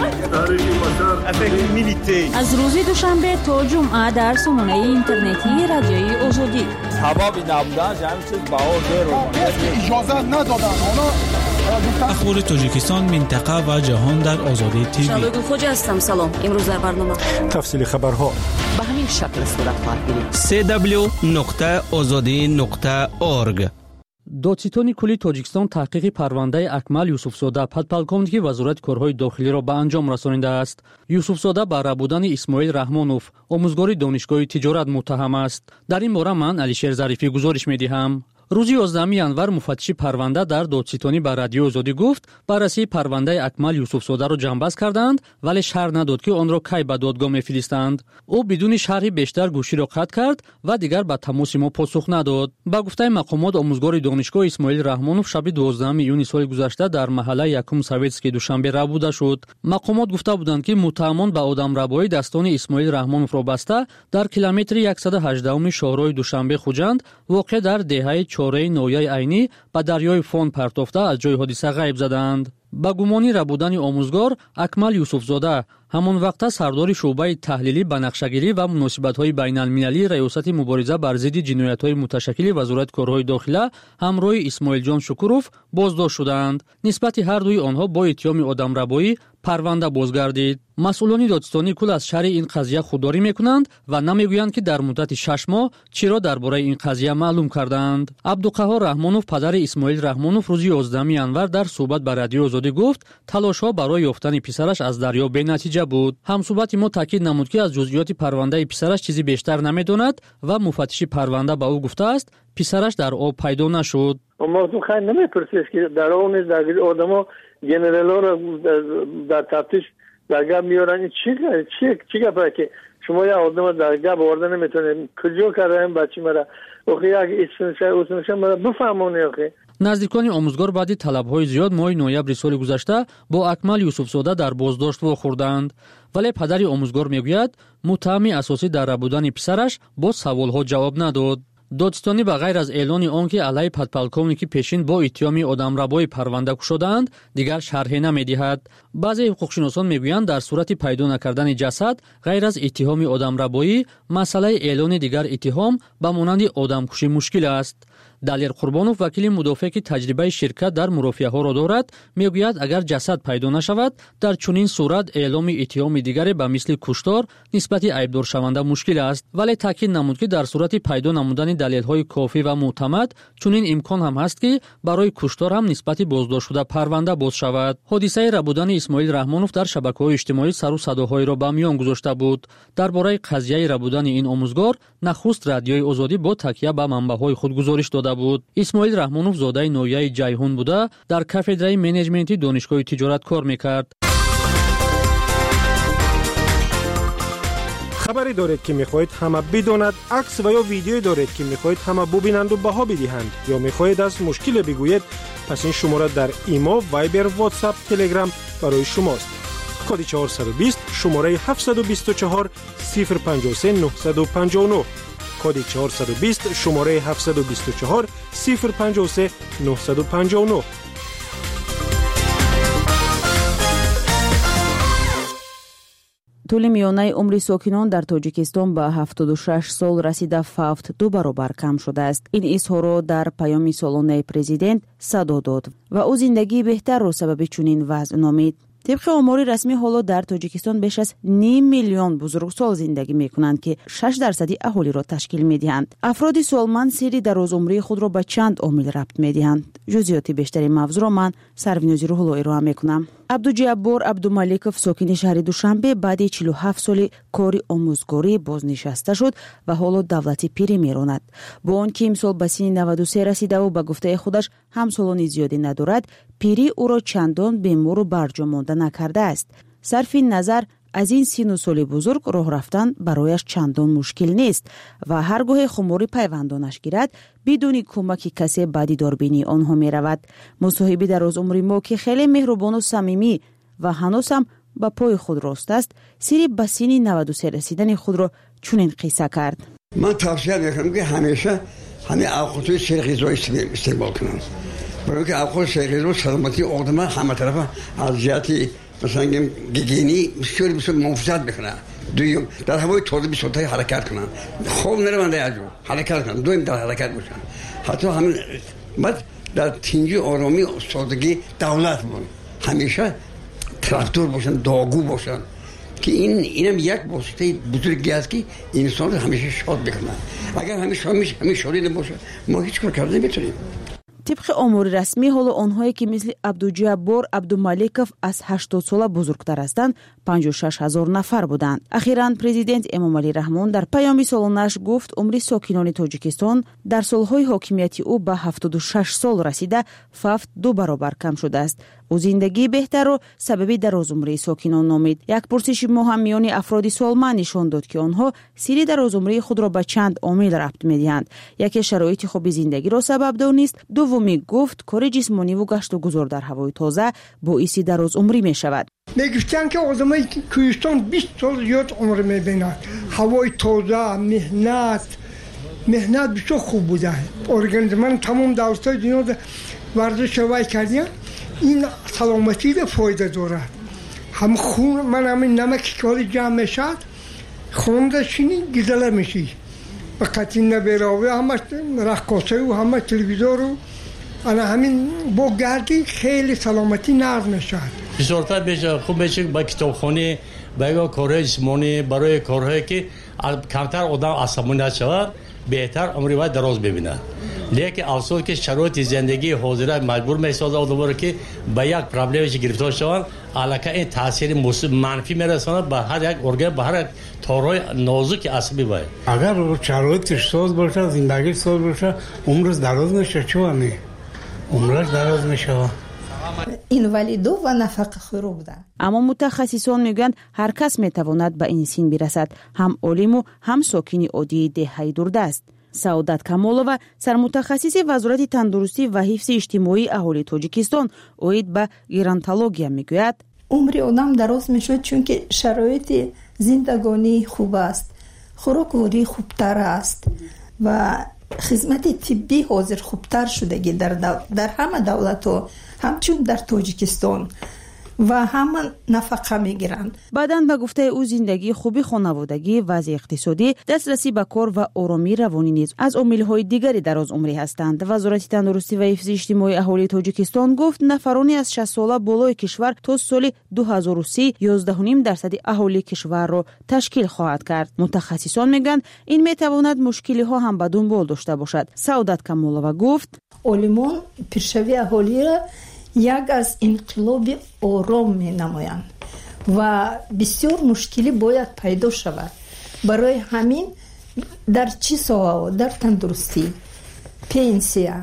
شده. از روز دوشنبه تا جمعه در سامانه اینترنتی رادیوی آزادی حبابی نبودن جمعی چیز باور رو اجازه ندادن. اخبار تاجیکستان، منطقه و جهان در آزادی تیوی. شبگو خوج هستم. سلام. امروز در برنامه تفصیل خبرها به همین شکل صورت خواهد گرفت. سی دبلیو نقطه آزادی نقطه اورگ. دادستانی کلی تاجیکستان تحقیق پرونده اکمل یوسفزاده پدپالکومندگی وزارت کارهای داخلی را به انجام رسانیده است. یوسفزاده به ربودن اسماعیل رحمانوف آموزگار دانشگاه تجارت متهم است. در این باره من علیشیر ظریفی گزارش می‌دهم. روز یازدهم ژانویه مفتش پرونده در دادستانی به رادیو آزادی گفت بررسی پرونده اکمل یوسفزاده را جنببست کردند ولی شرح نداد که آن را کی به دادگاه می‌فرستند. او بدون شرحی بیشتر گوشی را قطع کرد و دیگر به تماس ما پاسخ نداد. با گفته مقامات آموزگار دانشگاه اسماعیل رحمانوف شب دوازدهم ایون سال گذشته در محله یکم سویتسکی دوشنبه ربوده شد. مقامات گفته بودند که متهمان به آدمربایی دستان اسماعیل رحمانوف را بسته در کیلومتر صد و هجده شاهراه دوشنبه خوجند واقع در دهه چهاره نویای عینی به دریای فون پرتافته از جای حادثه غیب زدند. با گمانی ربودن آموزگار اکمل یوسفزاده همان وقت سردار شعبه تحلیلی بنقشه‌گیری و مناسبت‌های بین‌المللی ریاست مبارزه بر ضد جنایت‌های متشکل وزارت کارهای داخلی همراه اسماعیل جان شکوروف بازداشت شدند. نسبت هر دوی آنها با اتهام آدمربایی پرونده بازگردید. مسئولان دادستانی کل از شرح این قضیه خودداری میکنند و نمیگویند که در مدت شش ماه چرا درباره این قضیه معلوم کردند. عبدالقهار رحمانوف پدر اسماعیل رحمانوف روز یازدهم ژانویه در صحبت با رادیو آزادی گفت تلاش‌ها برای یافتن پسرش از دریا بی نتیجه بود. همصحبت ما تاکید نمود که از جزئیات پرونده پسرش چیزی بیشتر نمیداند و مفتش پرونده به او گفته است پسرش در آب پیدا نشد. موضوع خیلی نمیپرسید که در آن درگیر آدما جنرالا را در تفتیش در گپ میارن. چی چی چی گپه که شما یا آدم در گپ آورده نمیتونه کجا کرده این بچه مرا آخه اگه اسمش اسمش مرا بفهمونه. آخه نزدیکان آموزگار بعد طلب‌های زیاد ماه نوامبر سال گذشته با اکمل یوسفزاده در بازداشت واخوردند. вале падари омӯзгор мегӯяд муттаҳами асосӣ дар рабудани писараш бо саволҳо ҷавоб надод. додистонӣ ба ғайр аз эълони он ки алайҳи подполковники пешин бо иттиҳоми одамрабоӣ парванда кушодаанд, дигар шарҳе намедиҳад. баъзе ҳуқуқшиносон мегӯянд дар сурати пайдо накардани ҷасад ғайр аз иттиҳоми одамрабоӣ масъалаи эълони дигар иттиҳом ба монанди одамкушӣ мушкил аст. Далер Қурбонов, вакили мудофиа ки таҷрибаи ширкат дар мурофиаҳоро дорад, мегӯяд агар ҷасад пайдо нашавад, дар чунин сурат эъломи иттиҳоми дигаре ба мисли куштор нисбати айбдоршаванда мушкил аст. Вале таъкид намуд ки дар сурати пайдо намудани далелҳои кофӣ ва мӯътамад чунин имкон ҳам ҳаст ки барои куштор ҳам нисбати боздоштшуда парванда боз шавад. ҳодисаи рабудани Исмоил Раҳмонов дар шабакаҳои иҷтимоӣ сару садоҳоеро ба миён гузошта буд. Дар бораи қазияи рабудани ин омӯзгор нахуст Радиои Озодӣ бо такя ба манбаъҳои худ гузориш дода буд. Исмоил Раҳмонов зодаи ноҳияи Ҷайҳун буда дар кафедраи менеҷменти донишгоҳи тиҷорат кор мекард. хабаре доред ки мехоҳед ҳама бидонад, акс ва ё видеое доред ки мехоҳед ҳама бубинанду баҳо бидиҳанд ё мехоҳед аз мушкиле бигӯед, пас ин шумора дар имо, вайбер, вотсап, телеграм барои шумост. коди чаҳорсад у бист шумораи ҳафтсаду бисту чаҳор сифр панҷоҳ се нуҳсаду панҷоҳ нӯҳ, коди чаҳорсад у бист шумораи ҳафтсаду бисту чаҳор сифр панҷоҳ се нуҳсаду панҷоҳ нӯҳ. тӯли миёнаи умри сокинон дар тоҷикистон ба ҳафтоду шаш сол расида фавт ду баробар кам шудааст. ин изҳорро дар паёми солонаи президент садо дод ва ӯ зиндагии беҳтарро сабаби чунин вазъ номид. طبق آمار رسمی حالا در تاجیکستان بیش از نیم میلیون بزرگسال زندگی میکنند که شش درصدی اهالی را تشکیل میدهند. افراد سالمند سری درازعمری خود را به چند عامل ربط میدهند. جزئیات بیشتری موضوع را من سرونوزی روح‌الله ارائه میکنم. عبدوجبار عبدالملیکов ساکن شهر دوشنبه بعد چهل و هفت سال کاری آموزگاری بازنشسته شد و حالا دولتی پیری میراند. با آنکه امسال به سن نود و سه رسیده و به گفته خودش همسالان زیادی ندارد، پیری او را چندان بیمار و برجا مانده نکرده است. صرف نظر از این سن و سال بزرگ راه رفتن برایش چندان مشکل نیست و هرگاه خماری پیوندانش گیرد بدون کمک کسی به دیداربینی آنها می رود. مصاحبه در از عمر ما که خیلی مهربان و صمیمی و هنوز هم به پای خود راست است، سری به سن نود و سه رسیدن خود را چنین قصه کرد. من توصیه میکنم که همیشه همین اوقات سرغیزایی استعمال کنم. برای اینکه اوقات سرغیزایی سلامتی آدم همه طرف از جهت مثلا گیگینی بسیاری بسیار محافظت بکنن. دویم در هوای تازه بسیار حرکت کنن. خوب نرونده از جو حرکت کنن. دویم در حرکت باشن. حتی همین بعد در تنجی آرامی سادگی دولت باشن. همیشه تراکتور باشن، داغو باشن. که این اینم یک واسطه بزرگی است که انسان رو همیشه شاد بکنن. اگر همیشه همیشه همیشه شادی نباشه ما هیچ کار کرده نمیتونیم. طبق آمار رسمی حالا آنهایی که مثل عبدوجبار عبدالملیکов از هشتاد ساله بزرگتر هستند پنجاه و شش هزار نفر بودند. اخیراً پرزیدنت امامعلی رحمان در پیام سالانه‌اش گفت عمر ساکنان تاجیکستان در سالهای حاکمیتی او به هفتاد و شش سال رسیده فقط دو برابر کم شده است. او زندگی بهتر را سبب درازعمری ساکنان نامید. یک پرسش مهم میان افراد سالمند نشان داد که آنها سری درازعمری خود را به چند عامل ربط می‌دهند. یکی شرایط خوب زندگی را سبب دانست، دومی گفت کار جسمانی و گشت و گذار در هوای تازه باعث درازعمری می‌شود. میگفتن که آدمای کوهستان بیست سال زیاد عمر می‌بینند. هوای تازه، مهنت، مهنت بسیار خوب بوده. ارگانیسم تمام دولت‌های دنیا ورزش شوی کردن. این سلامتی را فایده دارد. هم خون من همین نمکی که حالی جمع میشد خون داشتینی گزله میشی و قطعی نبیراوی همه رقاصه و همه تلویزور و انا همین با گردی خیلی سلامتی نرم میشد. بسیارتر بیشه خوب میشه با کتابخانه با کارهای جسمانی برای کارهایی که کمتر آدم عصبانی نشود بهتر عمری باید دراز ببینه. لیکن افسوس که شرایط زندگی حاضره مجبور میسازه آدم رو که به یک پرابلمش گرفتار شوند، علاقه این تاثیر منفی میرسونه به هر یک ارگان، به هر یک تارای نازک عصبی باید. اگر شرایطش ساز باشه، زندگی ساز باشه، عمرش دراز میشه. چونه عمرش دراز میشه. اینوالید و نفقه خورو بودن. اما متخصصان میگویند هر کس میتواند به این سن برسد، هم عالم و هم ساکن عادی دههای دوردست. سعادت کمالова سرمتخصص وزارت تندرستی و حفظ اجتماعی اهالی تاجیکستان اوید به گرانتولوژیا میگوید عمر آدم دراز میشد، چون که شرایط زندگانی خوب است، خوراکوری خوبتر است و خدمت طبی حاضر خوبتر شده در, دو... در همه دولت ها، همچون در تاجیکستان و همه نفقه میگیرند. بعداً به گفته او زندگی خوبی خانوادگی، وضع اقتصادی، دسترسی به کار و آرامی روانی نیز از عامل‌های دیگری دراز عمری هستند. وزارت تندرستی و حفظ اجتماعی اهالی تاجیکستان گفت نفرانی از شصت ساله بالای کشور تا سال دو هزار و سی یازده و نیم درصد اهالی کشور را تشکیل خواهد کرد. متخصصان میگن این میتواند مشکلی ها هم به دنبال داشته باشد. سعادت کمالова گفت عالمان پیشروی اهالی را یک از انقلاب آرام می نمایند و بسیار مشکلی باید پیدا شود. برای همین در چی ساحه، در تندرستی، پنسیا،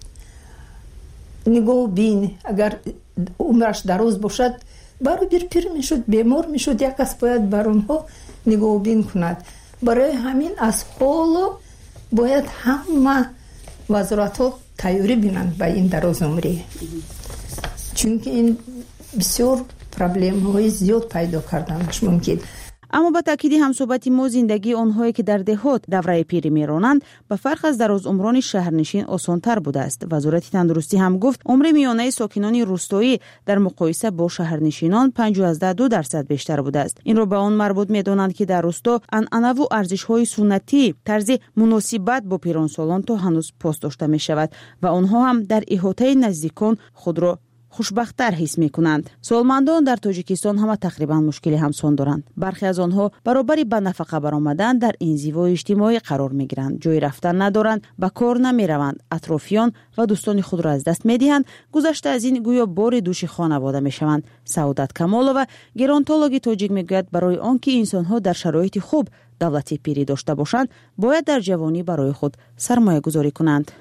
نگاه بین، اگر عمرش دراز باشد برای بیر پیر می شد، بیمار می شد، یک کس باید بر اونها نگاه بین کند. برای همین از حالا باید همه وزارت ها تیاری بینند به این دراز عمری، چون که این بسیار پرابلم های زیاد پیدا کردنش ممکن. اما با تاکید همصحبت ما زندگی آنهایی که در دهات دوره پیری میرانند به فرق از دراز عمران شهرنشین آسانتر بوده است. وزارت تندرستی هم گفت عمر میانه ساکنان روستایی در مقایسه با شهرنشینان پنجاه و دو درصد بیشتر بوده است. این را به آن مربوط میدانند که در روستا عنعنه و ارزش های سنتی طرز مناسبت با پیرانسالان تا هنوز پاس داشته می شود و آنها هم در احاطه نزدیکان خود را خوشبخت‌تر حس می‌کنند. سالمندان در تاجیکستان همه تقریبا مشکلی همسان دارند. برخی از آنها برابری به نفقه برآمدن در انزوای اجتماعی قرار می‌گیرند. جای رفتن ندارند، به کار نمی‌روند، اطرافیان و دوستان خود را از دست می‌دهند. گذشته از این گویا بار دوش خانواده می‌شوند. سعادت کمالова گرانتولوژی تاجیک می‌گوید برای آنکه انسان‌ها در شرایط خوب دولتی پیری داشته باشند، باید در جوانی برای خود سرمایه‌گذاری کنند.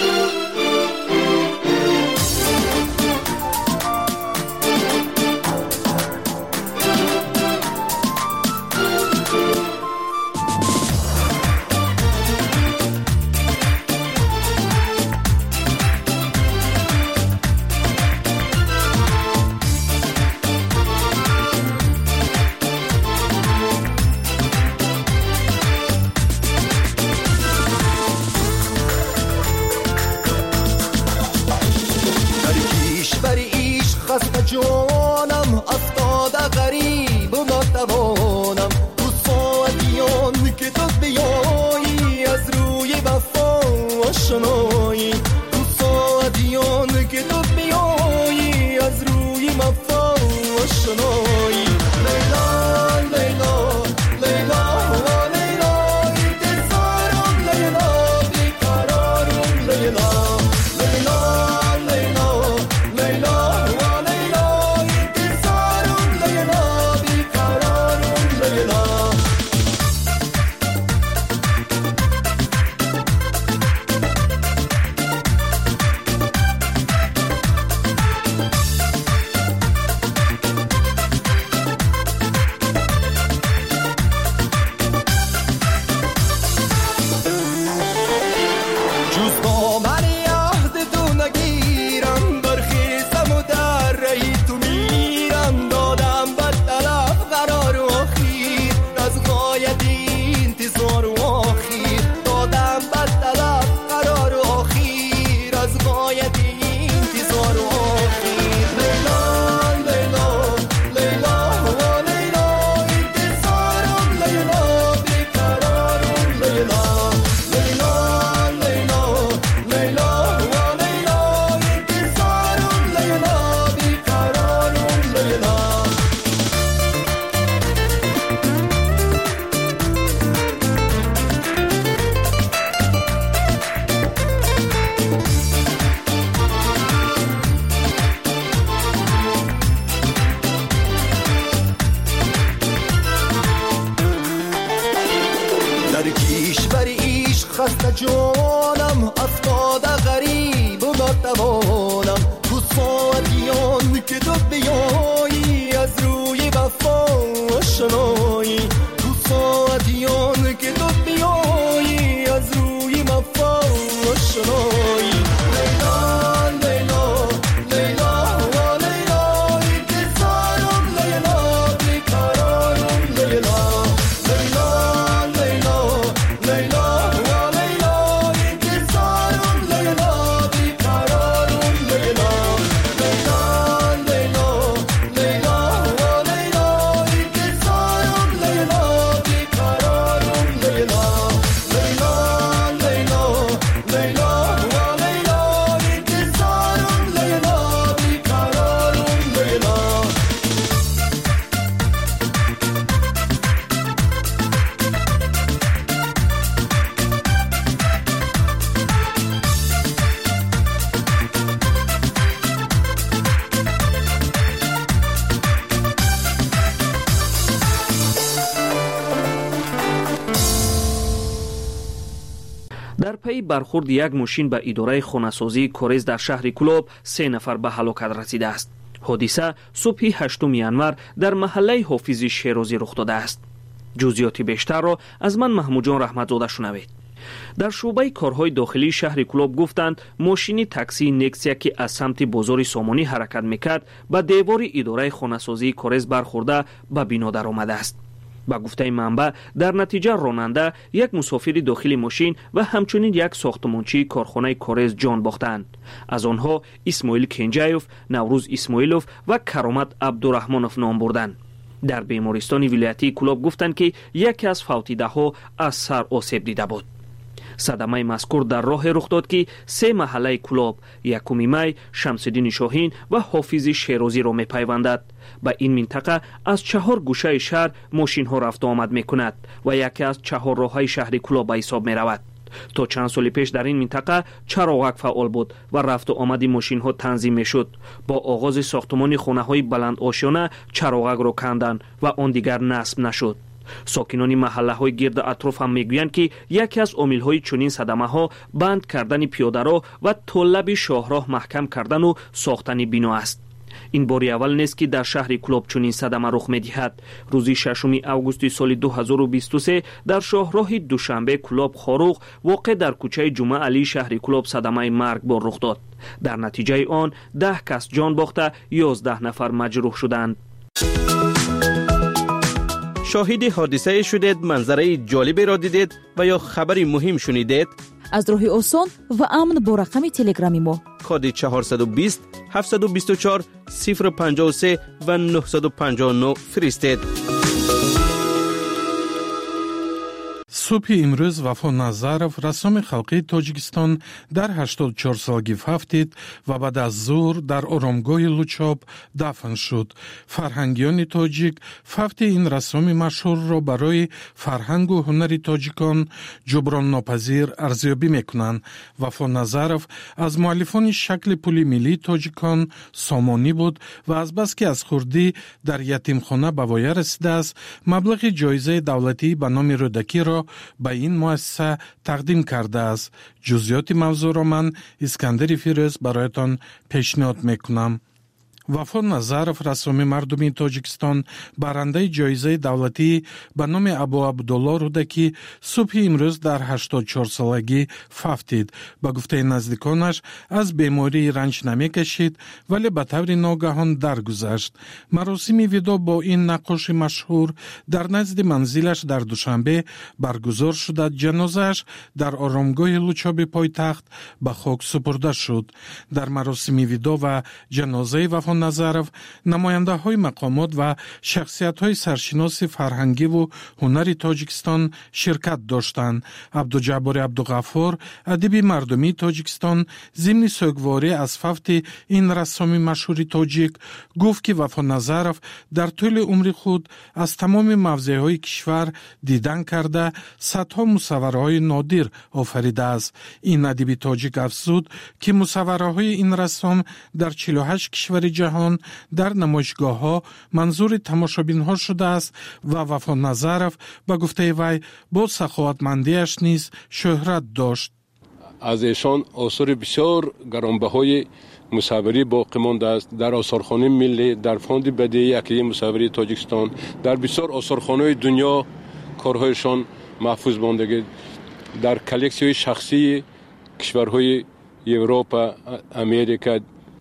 جانم افتاده غریب و ناتوانم، تو ساعتیان که تو بیایی از روی وفا آشنایی، تو ساعتیان که تو بیایی از روی وفا آشنایی. لیلا لیلا لیلا و لیلا انتظارم، لیلا بیقرارم، لیلا لیلا لیلا لیلا جانم افتاده غریب و ناتوانم، تو ساعتیان که تو بیایی از روی وفا آشنایی، تو ساعتیان که تو بیایی از روی وفا آشنایی. لیلا لیلا لیلا و لیلا انتظارم، پی برخورد یک ماشین به اداره خانه‌سازی کورز در شهر کلوب سه نفر به هلاکت رسیده است. حادثه صبح هشتم ینور در محله حافظ شیرازی رخ داده است. جزئیات بیشتر را از من محمود جان رحمتزاده شنوید. در شعبه کارهای داخلی شهر کلوب گفتند ماشین تاکسی نکسیا که از سمت بازار سامانی حرکت میکرد به دیوار اداره خانه‌سازی کورز برخورده به بنا در آمده است. با گفته منبع در نتیجه راننده، یک مسافر داخل ماشین و همچنین یک ساختمانچی کارخانه کورز جان باختند. از آنها اسماعیل کنجایوف، نوروز اسماعیلوف و کرامت عبدالرحمنوف نام بردند. در بیمارستان ولایتی کلوب گفتند که یکی از فوتیده ها از سر آسیب دیده بود. صدمه مذکور در راه رخ داد که سه محله کلوب، یکم می، شمس‌الدین شاهین و حافظ شیرازی را می‌پیوندد. به این منطقه از چهار گوشه شهر ماشین ها رفت و آمد می‌کند و یکی از چهار راه‌های شهر کلوب به حساب می‌رود. تا چند سال پیش در این منطقه چراغک فعال بود و رفت و آمد ماشین ها تنظیم می‌شد. با آغاز ساختمان خانه‌های بلند آشیانه چراغک را کندند و آن دیگر نصب نشد. ساکنان محله های گرد اطراف هم میگویند که یکی از عامل های چنین صدمه ها بند کردن پیاده رو و طلب شاهراه محکم کردن و ساختن بنا است. این باری اول نیست که در شهر کلوب چنین صدمه رخ می‌دهد. روز ششم آگوست سال دو هزار و بیست و سه در شاهراه دوشنبه کلوب خاروق واقع در کوچه جمعه علی شهر کلوب صدمه مرگبار رخ داد. در نتیجه آن ده کس جان باخته، یازده نفر مجروح شدند. شاهد حادثه شدید، منظره جالبی را دیدید و یا خبری مهم شنیدید؟ از راه آسان و امن با رقم تلگرامی ما کد چهارصد و بیست هفتصد و بیست و چهار صفر پنجاه و سه و نهصد و پنجاه و نه فرستید. صبح امروز وفا نظرов رسام خلقی تاجیکستان در هشتاد و چهار سالگی فوتید و بعد از ظهر در آرامگاه لوچاب دفن شد. فرهنگیان تاجیک فوت این رسام مشهور را برای فرهنگ و هنر تاجیکان جبران ناپذیر ارزیابی میکنند. وفا نظرов از مؤلفان شکل پول ملی تاجیکان سامانی بود و از بس که از خردی در یتیمخانه به وای رسیده است، مبلغ جایزه دولتی به نام رودکی را به این مؤسسه تقدیم کرده است. جزئیات موضوع را من اسکندر فیروز برایتان پیشنهاد میکنم. وفا نظرов رسام مردمی تاجیکستان برنده جایزه دولتی به نام ابو عبدالله رودکی صبح امروز در هشتاد و چهار سالگی فوتید. به گفته نزدیکانش از بیماری رنج نمی کشید ولی به طور ناگهان درگذشت. مراسم ودا با این نقاش مشهور در نزد منزلش در دوشنبه برگزار شد. جنازه‌اش در آرامگاه لوچاب پایتخت به خاک سپرده شد. در مراسم ودا و جنازه وفا نظرов نماینده های مقامات و شخصیت های سرشناس فرهنگی و هنری تاجیکستان شرکت داشتند. عبدالجبار عبدالغفار ادیب مردمی تاجیکستان ضمن سوگواری از فوت این رسام مشهور تاجیک گفت که وفا نظرов در طول عمر خود از تمام موضع های کشور دیدن کرده صدها مصوره های نادر آفریده است. این ادیب تاجیک افزود که مصوره های این رسام در چهل و هشت کشور جهان در نمایشگاه ها منظور تماشابین ها شده است و وفا نظرов به گفته وی با سخاوتمندیش نیز شهرت داشت. از ایشان آثار بسیار گرانبهای مصوری باقی مانده است. در آثارخانه ملی، در فاند بدیعی اکادمی مصوری تاجیکستان، در بسیار آثارخانه‌های دنیا کارهایشان محفوظ مانده. در کلکسی‌های شخصی کشورهای اروپا، امریکا.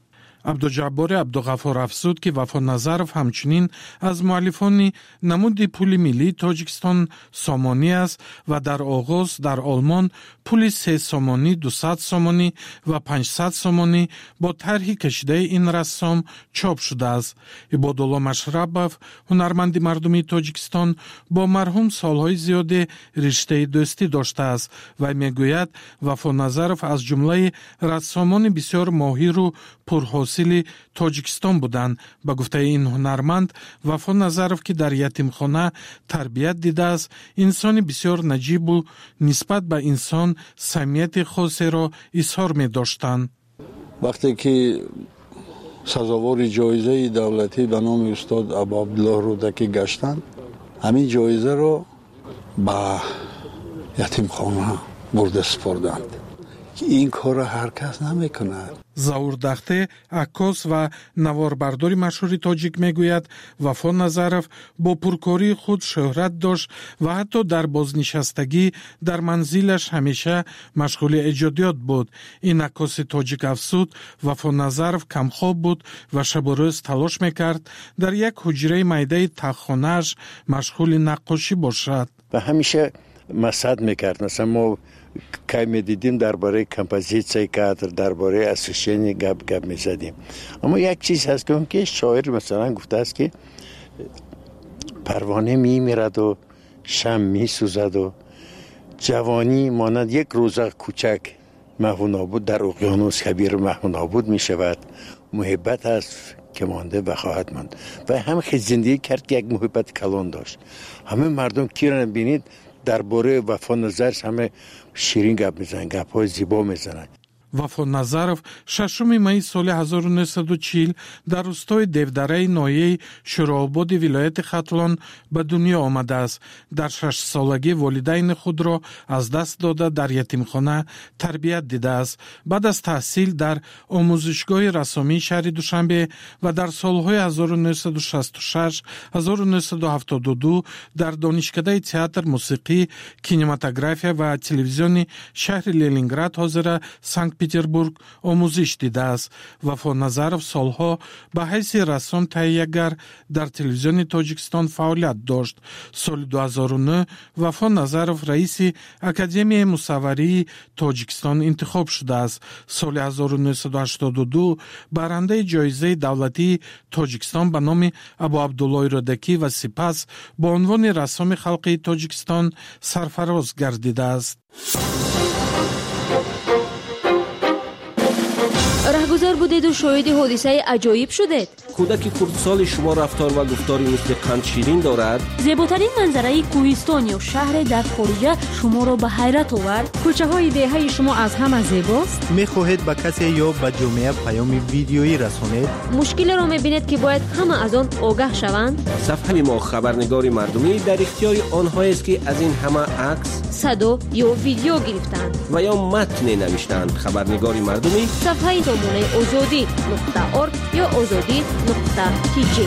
عبدالجبار عبدالغفار افزود که وفا نظرов همچنین از مؤلفان نمود پول ملی تاجیکستان سامانی است و در آغاز در آلمان پول سه سامانی، دویست سامانی و پانصد سامانی با طرح کشیده این رسام چاپ شده است. عبادالله مشربов هنرمند مردمی تاجیکستان با مرحوم سالهای زیاده رشته دوستی داشته است و میگوید وفا نظرов از جمله رسامان بسیار ماهر و پرحاصل تاجیکستان بودند. به گفته این هنرمند وفا نظرов که در یتیمخانه تربیت دیده است، انسان بسیار نجیب و نسبت به انسان صمیمیت خاصی را اظهار می داشتند. وقتی که سزاوار جایزه دولتی به نام استاد ابو عبدالله رودکی گشتند، همین جایزه را به یتیمخانه برده سپردند. این کار را هر کس نمیکند. زаур дахте عکاس و نواربرداری مشهور تاجیک میگوید وفا نظرов با پرکاری خود شهرت داشت و حتی در بازنشستگی در منزلش همیشه مشغول ایجادیات بود. این عکاس تاجیک افزود وفا نظرов کمخواب بود و شب و روز تلاش میکرد در یک حجره میده تخخانه‌اش مشغول نقاشی باشد. و همیشه مسد میکرد. مثلا ما که می دیدیم درباره کمپوزیسیون کادر، درباره اسوسیونی گپ گپ می زدیم. اما یک چیز هست که شاعر مثلا گفته است که پروانه می میرد و شم می سوزد و جوانی مانند یک روزه کوچک محو نابود در اقیانوس کبیر محو نابود می شود. محبت است که مانده و خواهد ماند. و هم خیلی زندگی کرد که یک محبت کلان داشت. همه مردم کی را بینید درباره وفا نظرش همه شیرین گپ میزنن، گپ های زیبا میزنن. وفا نظرов ششم می سال هزار و نهصد و چهل در روستای دیودره ناحیه شوراباد ولایت ختلان به دنیا آمده است. در شش سالگی والدین خود را از دست داده در یتیمخانه تربیت دیده است. بعد از تحصیل در آموزشگاه رسامی شهر دوشنبه و در سالهای هزار و نهصد و شصت و شش هزار و نهصد و هفتاد و دو در دانشکده تئاتر، موسیقی، کینماتوگرافیا و تلویزیون شهر لنینگراد حاضر سانت پتربورگ آموزش دیده است. وفا نظرов سالها به حیث رسام تهیه‌گر در تلویزیون تاجیکستان فعالیت داشت. سال دو هزار و نه وفا نظرов رئیس اکادمی مصوری تاجیکستان انتخاب شده است. سال هزار و نهصد و هشتاد و دو برنده جایزه دولتی تاجیکستان به نام ابو عبدالله رادکی و سپس با عنوان رسام خلقی تاجیکستان سرفراز گردیده است. رهگذر بودید و شاهد حادثه عجایب شدید. کودک خردسال شما رفتار و گفتاری مثل قند شیرین دارد. زیباترین منظره کوهستان یا شهر در خارج شما را به حیرت آورد. کوچه های دهه شما از همه زیباست. میخواهید به کسی یا به جامعه پیام ویدیویی رسانید. مشکل را میبینید که باید همه از آن آگاه شوند. صفحه ما خبرنگار مردمی در اختیار آنهایی است که از این همه عکس، صدا یا ویدیو گرفتند و یا متن نوشتند. خبرنگار مردمی صفحه نمونه آزادی نقطه ارگ یا آزادی نقطه تی جی.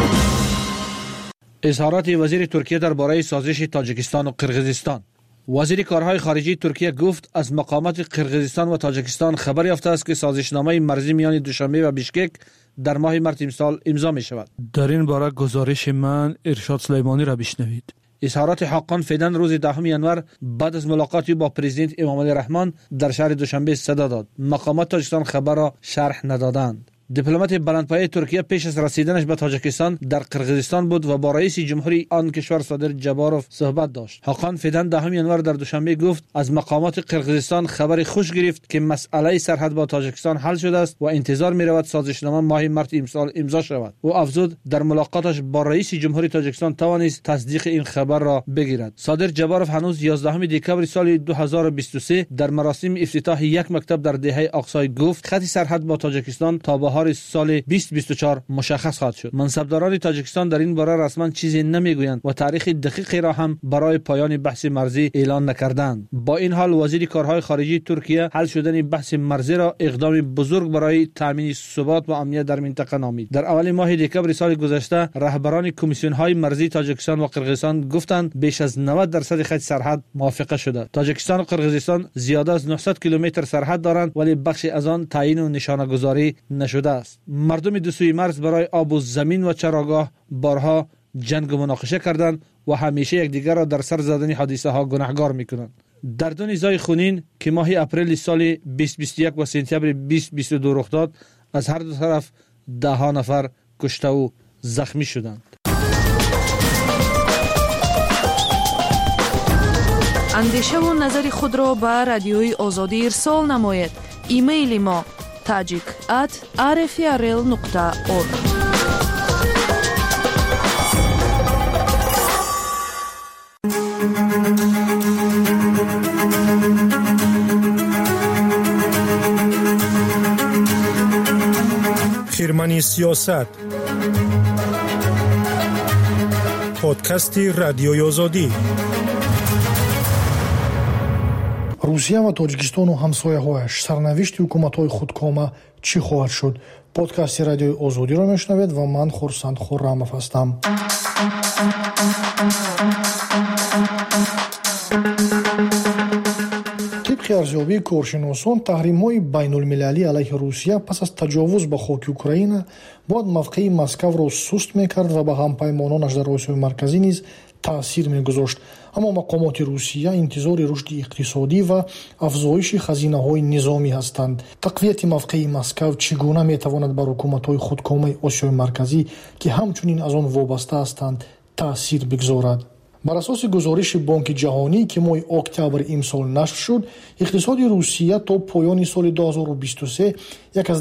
اظهارات وزیر ترکیه درباره سازش تاجیکستان و قرقیزستان. وزیر کارهای خارجی ترکیه گفت از مقامات قرقیزستان و تاجیکستان خبر یافته است که سازشنامه مرزی میان دوشنبه و بیشکک در ماه مارس امسال امضا می شود. در این باره گزارش من ارشاد سلیمانی را بشنوید. اظهارات حقان فیدن روز دهم ژانویه بعد از ملاقاتی با پرزیدنت امامعلی رحمان در شهر دوشنبه صدا داد. مقامات تاجیکستان خبر را شرح ندادند. دیپلمات بلندپایه ترکیه پیش از رسیدنش به تاجیکستان در قرقیزستان بود و با رئیس جمهوری آن کشور صادر جباروف صحبت داشت. حقان فیدن دهم ژانویه در دوشنبه گفت از مقامات قرقیزستان خبر خوش گرفت که مسئله سرحد با تاجیکستان حل شده است و انتظار می رود سازشنامه ماه مارس امسال امضا شود. او افزود در ملاقاتش با رئیس جمهوری تاجیکستان توانست تصدیق این خبر را بگیرد. صادر جباروف هنوز یازدهم دکبر سال دو هزار و بیست و سه در مراسم افتتاح یک مکتب در دهه اقصای گفت خط سرحد با تاجیکستان تا بهار سال بیست و بیست و چهار مشخص خواهد شد. منصبداران تاجیکستان در این باره رسما چیزی نمیگویند و تاریخ دقیقی را هم برای پایان بحث مرزی اعلان نکردند. با این حال وزیر کارهای خارجی ترکیه حل شدن بحث مرزی را اقدام بزرگ برای تامین ثبات و امنیت در منطقه نامید. در اول ماه دکبر سال گذشته رهبران کمیسیون های مرزی تاجیکستان و قرقیزستان گفتند بیش از نود درصد خط سرحد موافقه شده. تاجیکستان و قرقیزستان زیاده از نهصد کیلومتر سرحد دارند ولی بخشی از آن تعیین و نشانه گذاری نشده است. مردم دو سوی مرز برای آب و زمین و چراگاه بارها جنگ و مناقشه کردند و همیشه یکدیگر را در سر زدن حادثه ها گناهکار میکنند. در دو نزاع خونین که ماه اپریل سال بیست و بیست و یک و سپتامبر بیست و بیست و دو رخ داد از هر دو طرف ده ها نفر کشته و زخمی شدند. اندیشه و نظر خود را به رادیوی آزادی ارسال نمایید. ایمیل ما tajik at r f r l nokta org. خیرمنی سیاست پادکستی رادیوی آزادی. русия ва тоҷикистону ҳамсояҳояш сарнавишти ҳукуматҳои худкома чӣ хоҳад шуд? подкасти радиои озодиро мешунавед ва ман хурсанд хуррамов ҳастам. тибқи арзёбии коршиносон, таҳримҳои байнулмилалӣ алайҳи русия пас аз таҷовуз ба хоки Украина бояд мавқеи Москваро суст мекард ва ба ҳампаймононаш дар Осиёи марказӣ низ таъсир мегузошт. аммо мақомоти русия интизори рушди иқтисодӣ ва афзоиши хазинаҳои низомӣ ҳастанд. тақвияти мавқеи Москав чӣ гуна метавонад бар ҳукуматҳои худкомаи Осиёи марказӣ, ки ҳамчунин аз он вобаста ҳастанд, таъсир бигзорад? бар асоси гузориши Бонки ҷаҳонӣ, ки моҳи октябр имсол нашр шуд, иқтисоди Русия то поёни соли ду ҳазору бисту се як аз